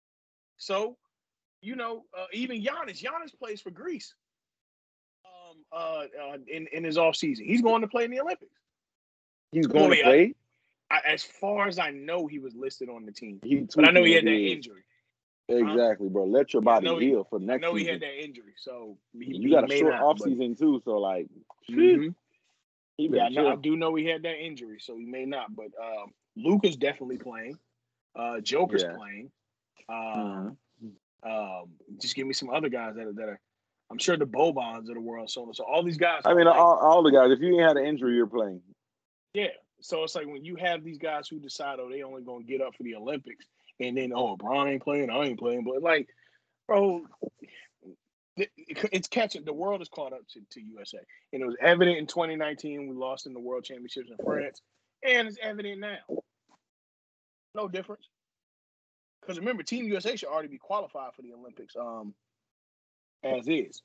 So, you know, uh, even Giannis, Giannis plays for Greece. Um, uh, uh, in in his off season, he's going to play in the Olympics. He's going Well, to yeah, play. I, as far as I know, he was listed on the team, He but I know he had tweaking that his- injury. Exactly, bro. Let your Yeah, I body know he- heal for I next know he season. had that injury, so he, You he got a may short not, off but- season too, so like, Mhm. he Yeah, I, been know, I chill. do know he had that injury, so he may not. But um, Luka's definitely playing. Uh, Joker's Yeah. playing. Um, um, just give me some other guys that are that are. I'm sure the Bobans of the world. So, so all these guys. I mean, are playing. all, all the guys. If you ain't had an injury, you're playing. Yeah. So it's like when you have these guys who decide, oh, they only gonna get up for the Olympics, and then oh, Bron ain't playing, I ain't playing, but like, bro, it- it's catching. The world is caught up to, to U S A, and it was evident in twenty nineteen. We lost in the World Championships in France, and it's evident now. No difference, because remember, Team U S A should already be qualified for the Olympics, um, as is.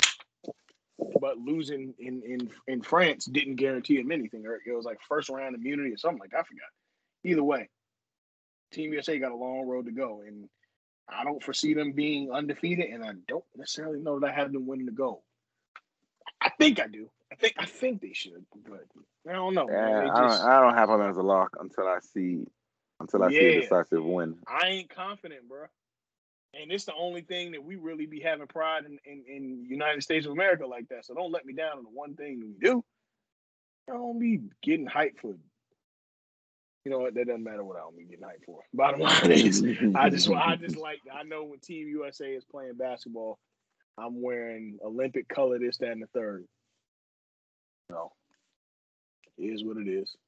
But losing in, in, in France didn't guarantee him anything. Or it was like first round immunity or something like that. I forgot. Either way, Team U S A got a long road to go. And I don't foresee them being undefeated. And I don't necessarily know that I have them winning the gold. I think I do. I think I think they should. But I don't know. Yeah, Man. They I just, don't. I don't have them as a lock until I see until I see a Yeah. decisive win. I ain't confident, bro. And it's the only thing that we really be having pride in, in, in United States of America like that. So don't let me down on the one thing we do. I don't be getting hyped for You know what? That doesn't matter what I'm getting hyped for. Bottom line is, I just I just like I know when Team U S A is playing basketball, I'm wearing Olympic color, this, that, and the third. So it is what it is.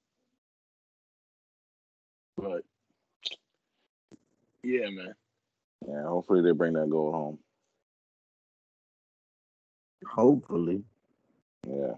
But yeah, man. Yeah, hopefully they bring that goal home. Hopefully. Yeah.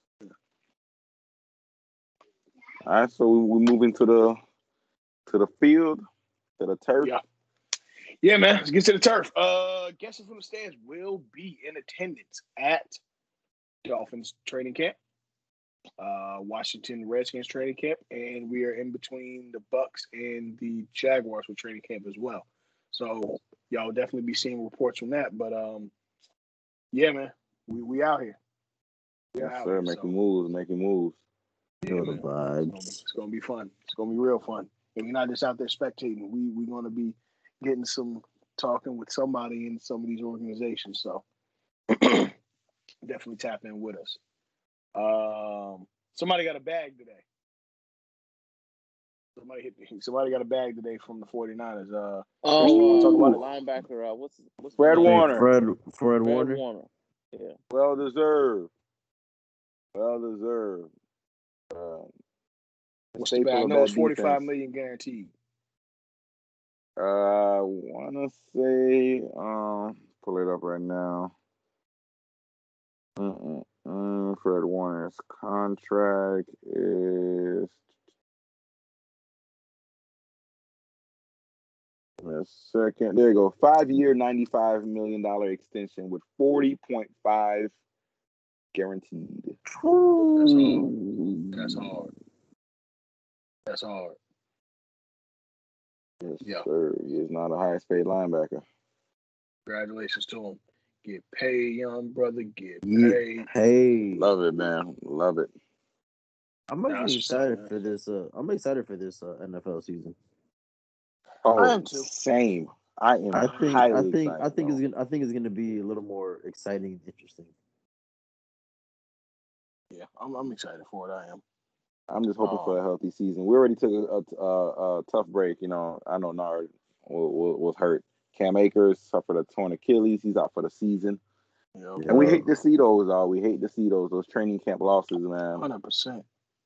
All right, so we, we're moving to the to the field, to the turf. Yeah. Yeah, man. Let's get to the turf. Uh, guesses from the stands will be in attendance at Dolphins training camp, uh, Washington Redskins training camp, and we are in between the Bucks and the Jaguars with training camp as well. So y'all will definitely be seeing reports from that. But um, yeah, man, we we out here. We Yes, out sir. here, Making so. moves, making moves. Yeah, Feel the man. It's gonna, be, vibes. it's gonna be fun. It's gonna be real fun. And we're not just out there spectating. We we're gonna be getting some talking with somebody in some of these organizations. So definitely tap in with us. Um, somebody got a bag today. Somebody hit the, somebody got a bag today from the 49ers. Uh, Oh, talk about uh, it. linebacker. Uh, what's what's Fred the name? Warner. Fred Fred Fred Warner. Warner. Yeah. Well deserved. Well deserved. Uh, What's the bag? I of know it's that forty-five defense. million guaranteed. Uh, I wanna say, um, pull it up right now. Mm-mm-mm. Fred Warner's contract is a second. There you go. Five year, ninety-five million dollar extension with forty point five guaranteed. That's hard. That's hard. That's hard. Yes, Yeah. sir. He is not a highest paid linebacker. Congratulations to him. Get paid, young brother. Get Yeah. paid. Hey, Love it, man. Love it. I'm Nah, actually that's what's up, excited man. for this. Uh, I'm excited for this uh, N F L season. Oh, I am too. Same. I am I think. highly I think. excited. I think bro. it's gonna. I think it's gonna be a little more exciting and interesting. Yeah, I'm, I'm excited for it. I am. I'm just hoping Oh. for a healthy season. We already took a, a, a tough break. You know, I know Nard was, was hurt. Cam Akers suffered a torn Achilles. He's out for the season. Yep. And we Yeah. hate to see those, all. We hate to see those, those training camp losses, man. one hundred percent.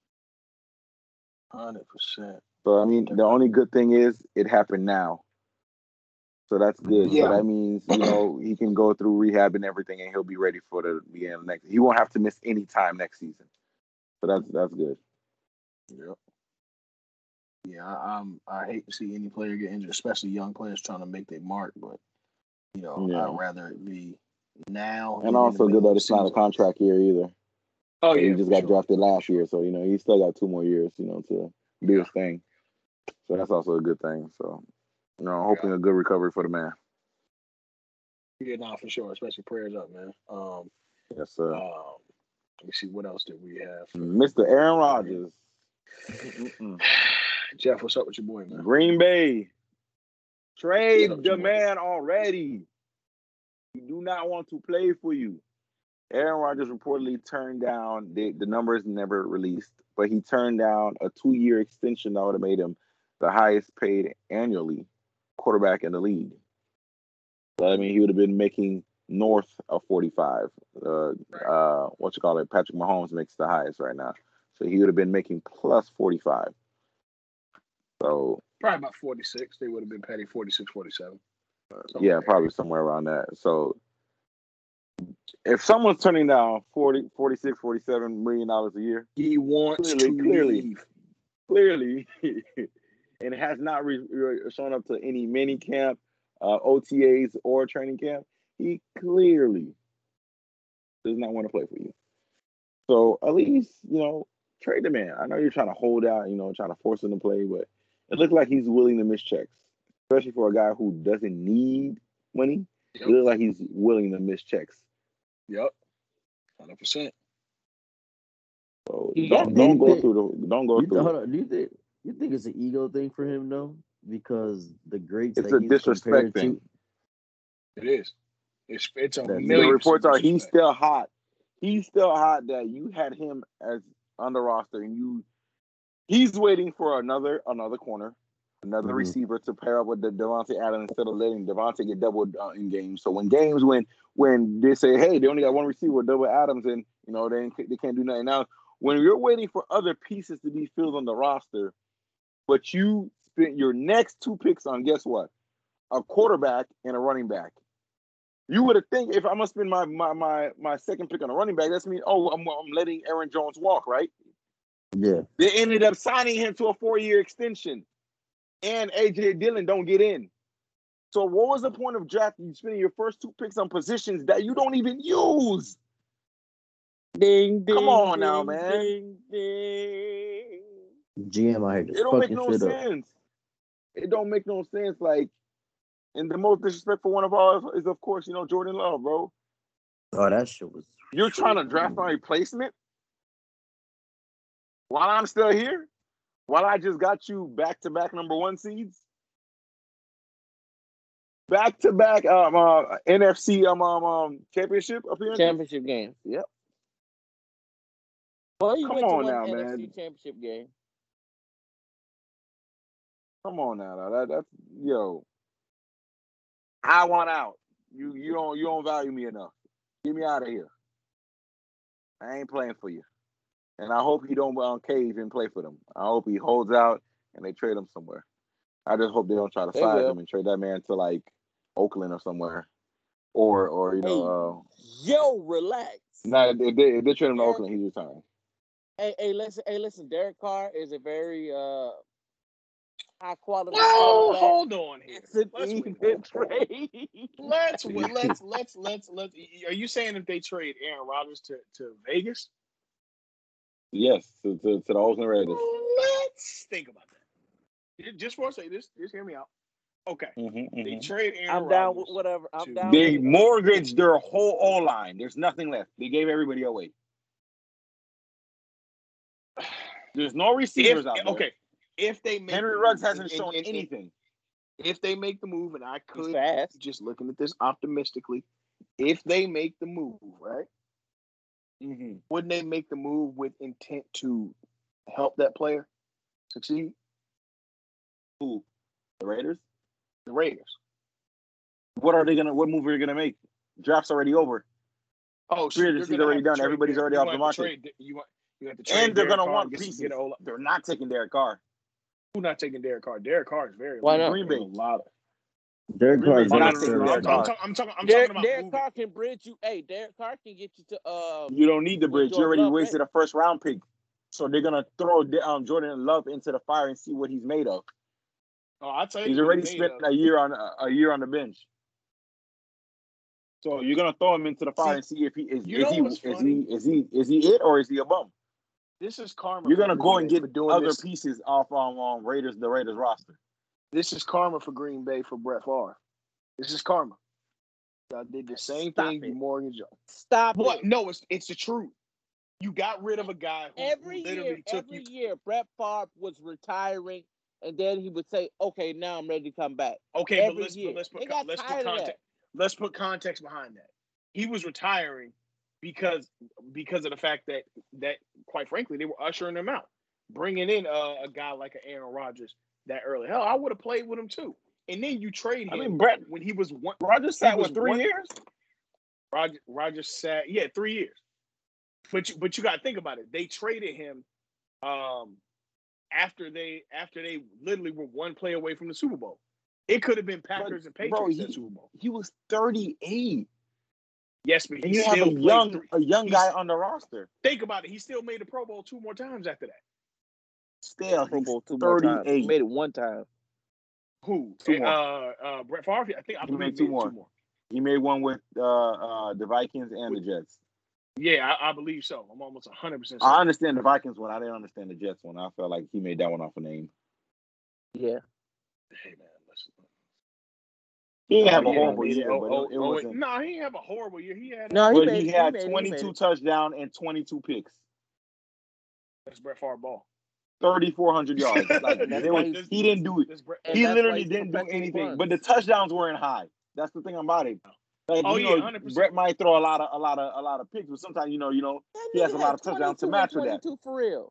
one hundred percent. So, I mean, the only good thing is it happened now. So that's good. Yeah. So that means, you know, he can go through rehab and everything, and he'll be ready for the beginning of next. He won't have to miss any time next season. So that's that's good. Yep. Yeah, I, I'm. I hate to see any player get injured, especially young players trying to make their mark. But you know, Yeah. I'd rather it be now. And in also the good middle that of it's the not a season. contract year either. Oh So yeah, he just for got sure. drafted last year, so you know he still got two more years, you know, to do his thing. So that's also a good thing. So, you know, hoping Yeah. a good recovery for the man. Yeah, nah, for sure. Especially prayers up, man. Um, Yes, sir. um, let me see what else did we have. Mister Aaron Rodgers. Mm-mm-mm. Jeff, what's up with your boy, man? Green Bay. What's up Trade with the your boy? man already. We do not want to play for you. Aaron Rodgers reportedly turned down, the, the numbers never released, but he turned down a two-year extension that would have made him the highest paid annually quarterback in the league. So, I mean, he would have been making north of forty-five. Uh, uh, what you call it? Patrick Mahomes makes the highest right now. So he would have been making plus forty-five. So Probably about forty-six. They would have been petty forty-six, forty-seven. Somewhere yeah, there. probably somewhere around that. So if someone's turning down forty, forty-six, forty-seven million dollars a year, He wants Clearly, to clearly. leave. clearly, and has not re- re- shown up to any mini camp, uh, O T As, or training camp, he clearly does not want to play for you. So at least, you know, trade the man. I know you're trying to hold out, you know, trying to force him to play, but it looks like he's willing to miss checks, especially for a guy who doesn't need money. Yep. It looks like he's willing to miss checks. Yep. one hundred percent. So He- don't Do you don't go think- through the don't go You, through hold it. on, do you think you think it's an ego thing for him though? Because the greats It's that a he's disrespect compared thing. It is. It's it's a That's- The million reports percent are he's disrespect. still hot. He's still hot that you had him as on the roster and you He's waiting for another another corner, another Mhm. receiver to pair up with the Devontae Adams instead of letting Devontae get doubled uh, in games. So when games when when they say, hey, they only got one receiver with double Adams, and you know they they can't do nothing now. When you're waiting for other pieces to be filled on the roster, but you spent your next two picks on guess what? A quarterback and a running back. You would have think if I'm gonna spend my my my my second pick on a running back, that's mean oh I'm I'm letting Aaron Jones walk, right? Yeah. They ended up signing him to a four-year extension, and A J Dillon don't get in. So what was the point of drafting? Spending your first two picks on positions that you don't even use? Ding, ding, Come on ding, now, man. Ding, ding. G M out here It just don't make fucking no shit up. sense. It don't make no sense. Like, and the most disrespectful one of all is, of course, you know, Jordan Love, bro. Oh, that shit was. You're trying to draft my replacement while I'm still here, while I just got you back-to-back number one seeds, back-to-back um, uh, N F C um, um, um championship appearances. Championship game. Yep. Well, you Come went to on one now, N F C man. championship game. Come on now, now. That that's yo. I want out. You you don't you don't value me enough. Get me out of here. I ain't playing for you. And I hope he don't um, cave and play for them. I hope he holds out and they trade him somewhere. I just hope they don't try to They fire will. him and trade that man to like Oakland or somewhere, or or you know, uh, Yo, relax. nah, if they, if they trade him to Derek- Oakland, he's retiring. Hey, hey, listen, hey, listen. Derek Carr is a very uh high quality Whoa, quarterback. hold on here. It's an Let's wait. even trade. Let's wait. Let's let's let's let's. Are you saying if they trade Aaron Rodgers to, to Vegas? Yes, to, to, to the Oakland Raiders. Let's think about that. Just for a second, just just hear me out. Okay, Mm-hmm, they trade Aaron I'm down Rodgers. with whatever. I'm to- down They with mortgaged their whole O line. There's nothing left. They gave everybody away. There's no If, receivers out there. okay, if they make Henry the Ruggs move, hasn't and- shown and- and- anything. If they make the move, and I He's could fast. just looking at this optimistically, if they make the move, right? Mm-hmm. Wouldn't they make the move with intent to help that player succeed? Who? The Raiders? The Raiders. What are they gonna? What move are they gonna make? Draft's already over. Oh, Free you're agency's gonna already have to done. trade Everybody's Derek- already you off want the to market. trade- You want you have to trade And they're Derek gonna Carr want get some- pieces. Get a whole lot. They're not taking Derek Carr. Who not taking Derek Carr? Derek Carr is very Why low. not? Green Bay. A lot of. Derek Green Carr Bay's is Oh, no, not no, taking no, no. Derek I'm, I'm, Carr. talking, I'm talking. I'm Derek, talking about Derek moving. Carr can bridge you. Hey, Derek Carr can get you to uh. You don't need the When bridge. You Jordan already Love wasted a first round pick. So they're gonna throw um, Jordan Love into the fire and see what he's made of. Oh, I'll tell you. He's what already he made spent of. a year on a, a year on the bench. So you're gonna throw him into the fire and see if he is, you is know he what's is funny? he is he is he it or is he a bum? This is karma. You're for gonna Green go and Bay get for doing other this. pieces off on um, um, Raiders the Raiders roster. This is karma for Green Bay for Brett Favre. This is karma. Y'all did the same Stop thing. it. You mortgage. Stop What? it. No, it's it's the truth. You got rid of a guy who, Every who literally year, took every you. year, Brett Favre was retiring, and then he would say, "Okay, now I'm ready to come back." Okay, but every let's year. but let's put They con- got let's put tired of context. Let's put context behind that. He was retiring because because of the fact that that quite frankly they were ushering him out, bringing in a, a guy like an Aaron Rodgers that early. Hell, I would have played with him too. And then you trade him I mean, Brett when he was one. Rodgers He sat was with three one- years. Roger Roger sat yeah three years. But you, but you got to think about it. They traded him um, after they after they literally were one play away from the Super Bowl. It could have been Packers and Patriots Bro, at he, Super Bowl. he was thirty-eight, Yes, but he and you have still a played young three. a young He's- guy on the roster. Think about it. He still made the Pro Bowl two more times after that. Still, Pro he's Bowl two more times. He thirty-eight. made it one time. Who? Two more. Uh, uh, Brett Favre. I think I He believe made he two made more. two more. He made one with uh, uh, the Vikings and the Jets. Yeah, I, I believe so. I'm almost one hundred percent I certain. understand the Vikings one. I didn't understand the Jets one. I felt like he made that one off a name. Yeah. Hey man, listen. He didn't Oh, have a yeah, horrible he made it. year, Oh, but oh, it, it oh, wait. wasn't. No, he didn't have a horrible year. He had. No, he But made he it. had made it, he twenty-two made it. touchdowns and twenty-two picks, That's Brett Favre ball. thirty-four hundred yards. Like And that's they why was, he's- he didn't do it. That's Brett. And He that's why literally he's didn't do perpetual anything. runs. But the touchdowns weren't high. That's the thing about it. Like Oh, you yeah, know, one hundred percent. Brett might throw a lot of a lot of a lot of picks, but sometimes you know, you know, That he has nigga a lot had of touchdowns to twenty-two match and with that. twenty-two for real.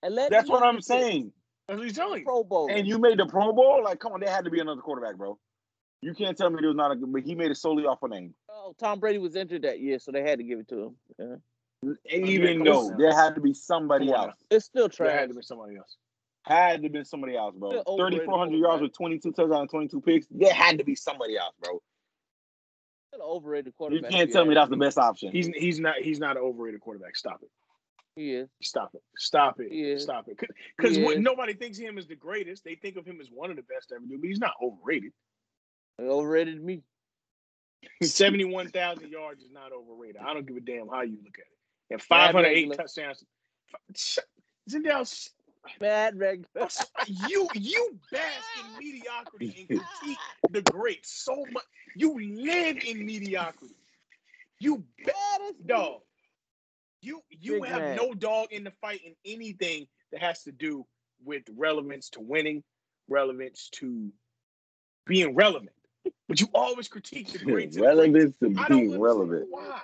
And let That's me what know I'm this. saying. That's what he's telling you. Pro Bowl. And you made the Pro Bowl? Like, come on, there had to be another quarterback, bro. You can't tell me there was not a good, but he made it solely off a name. Oh, Tom Brady was injured that year, so they had to give it to him. Yeah. And yeah, even come though on now. there had to be somebody Come on else. It's still There trash. had to be somebody else. Had to have been somebody else, bro. Still overrated thirty-four hundred quarterback. yards with twenty-two touchdowns and twenty-two picks. There had to be somebody else, bro. Still an overrated You quarterback. can't yeah. tell me that's the best option. He's he's not he's not an overrated quarterback. Stop it. He is. Stop it. Stop it. He is. Stop it. Because He is. nobody thinks of him as the greatest. They think of him as one of the best to ever do, but he's not overrated. They overrated me. seventy-one thousand yards is not overrated. I don't give a damn how you look at it. And five hundred eight regular. touchdowns. Zendel's Bad regular. you you bask in mediocrity and critique the greats so much. You live in mediocrity. You Baddest dog. You you Big have man. no dog in the fight in anything that has to do with relevance to winning, relevance to being relevant. But you always critique the greats. and the Relevance to greats. I don't being understand relevant. why.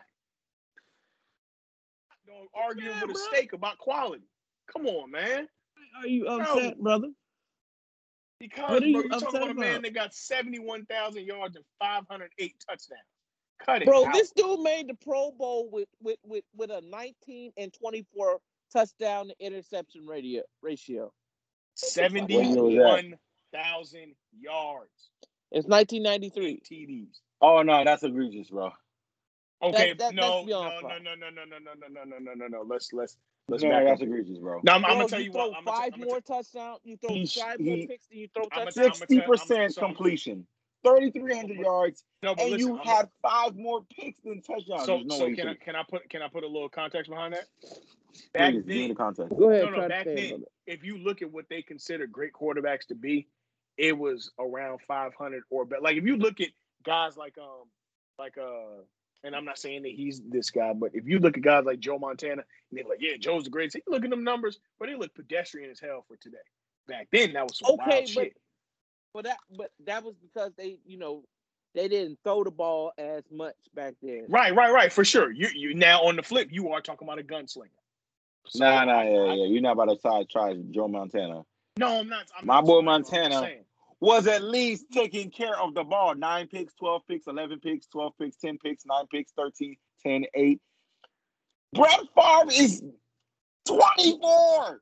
Don't argue with a steak about quality. Come on, man. Are you Bro. upset, brother? Because What are bro, you you talking upset about a man about? that got seventy-one thousand yards and five hundred eight touchdowns. Cut it Bro, out. this dude made the Pro Bowl with with with, with a nineteen and twenty-four touchdown to interception radio, ratio. seventy-one thousand yards. It's nineteen ninety-three. T Ds. Oh no, that's egregious, bro. Okay, That- that- no, that's no, beyond no, fine. no, no, no, no, no, no, no, no, no, no, no. Let's let's let's No, back that's up. egregious, bro. No, I'm, I'm Bro, gonna tell you you throw what. I'm five gonna more touchdowns, you throw He- five he- more picks, and you throw I'm a- touchdowns. I'm a- Sixty percent I'm- so- completion, thirty-three hundred yards, no, but and listen, you I'm had five more picks than touchdowns. so There's no so way you can I should. can I put can I put a little context behind that? Back Please give me then, the context. Go ahead, no, no, try back to say then, about it. if you look at what they consider great quarterbacks to be, it was around five hundred or better. Like if you look at guys like um like uh, and I'm not saying that he's this guy, but if you look at guys like Joe Montana, and they're like, yeah, Joe's the greatest. You look at them numbers, but they look pedestrian as hell for today. Back then, that was some Okay, wild but shit. but that but that was because they, you know, they didn't throw the ball as much back then. Right, right, right, for sure. You you now on the flip, you are talking about a gunslinger. So, Nah, nah, yeah, I- yeah. You're not about to side try Joe Montana. No, I'm not. I'm My not boy trying, I'm just Montana. saying. Was at least taking care of the ball. Nine picks, twelve picks, eleven picks, twelve picks, ten picks, nine picks, thirteen, ten, eight. Brett Favre is twenty-four.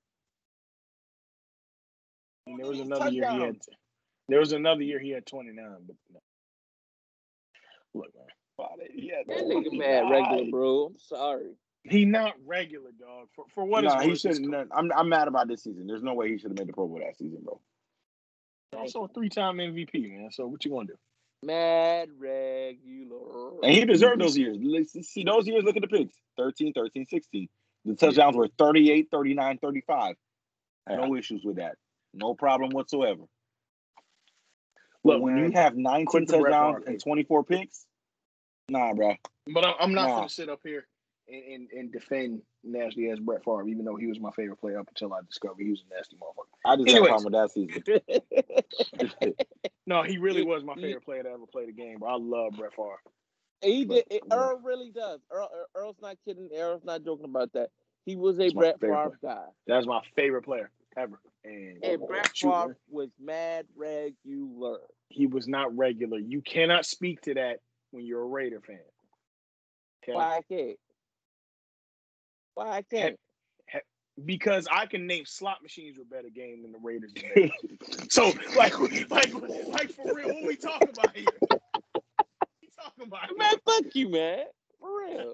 And there was another year he had. There was another year he had twenty-nine. But no. Look, man, Yeah, That nigga mad regular, bro. I'm sorry. he not regular, dog. For for what No, it's he worth, shouldn't. it's I'm I'm mad about this season. There's no way he should have made the Pro Bowl that season, bro. also a three-time M V P, man. So what you gonna do? Mad regular. And he deserved those years. Let's see those years. Look at the picks: thirteen, thirteen, sixteen. The touchdowns were thirty-eight, thirty-nine, thirty-five. No issues with that. No problem whatsoever. But Look, when man, you have nineteen quit the Brett touchdowns Favre and hate. twenty-four picks, nah, bro. But I'm, I'm not Nah. gonna sit up here and, and, and defend nasty ass Brett Favre, even though he was my favorite player up until I discovered he was a nasty motherfucker. I just Anyways. got a problem with that season. No, he really He- was my he- favorite player to ever play the game, bro. I love Brett Favre. He did. It, But- Earl really does. Earl, Earl- Earl's not kidding. Earl's not joking about that. He was a He's my Brett favorite Favre guy. That's my favorite player ever. And, And Brett shoot, man, Favre was mad regular. he was not regular. You cannot speak to that when you're a Raider fan. Okay? Why I can't? Why I can't? Because I can name slot machines with better game than the Raiders. So, like, like, like for real, what we talking about here? What we talking about here? Man, fuck you, man. For real.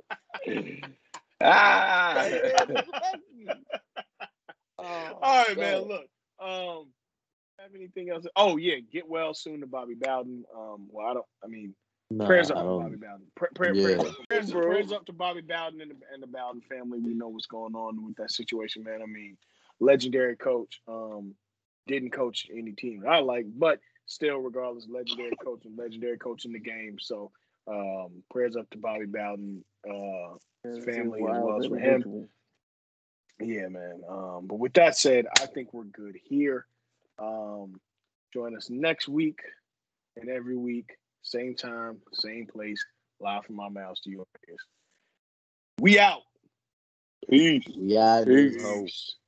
ah. Hey, man, fuck you. Oh, All right, man. God. Look, um, have anything else? Oh yeah, get well soon to Bobby Bowden. Um, well, I don't. I mean, Nah, prayers up I to don't- Bobby Bowden. Pray, pray, Yeah. prayers, prayers, prayers up to Bobby Bowden and the, and the Bowden family. We know what's going on with that situation, man. I mean, legendary coach. Um, didn't coach any team I like, but still, regardless, legendary coach and legendary coach in the game. So, um, prayers up to Bobby Bowden, uh, his family as well as for him. Yeah, man. Um, but with that said, I think we're good here. Um, join us next week and every week, same time, same place, live from our mouths to your ears. We out. Peace. Yeah, Peace. this hoe. Peace.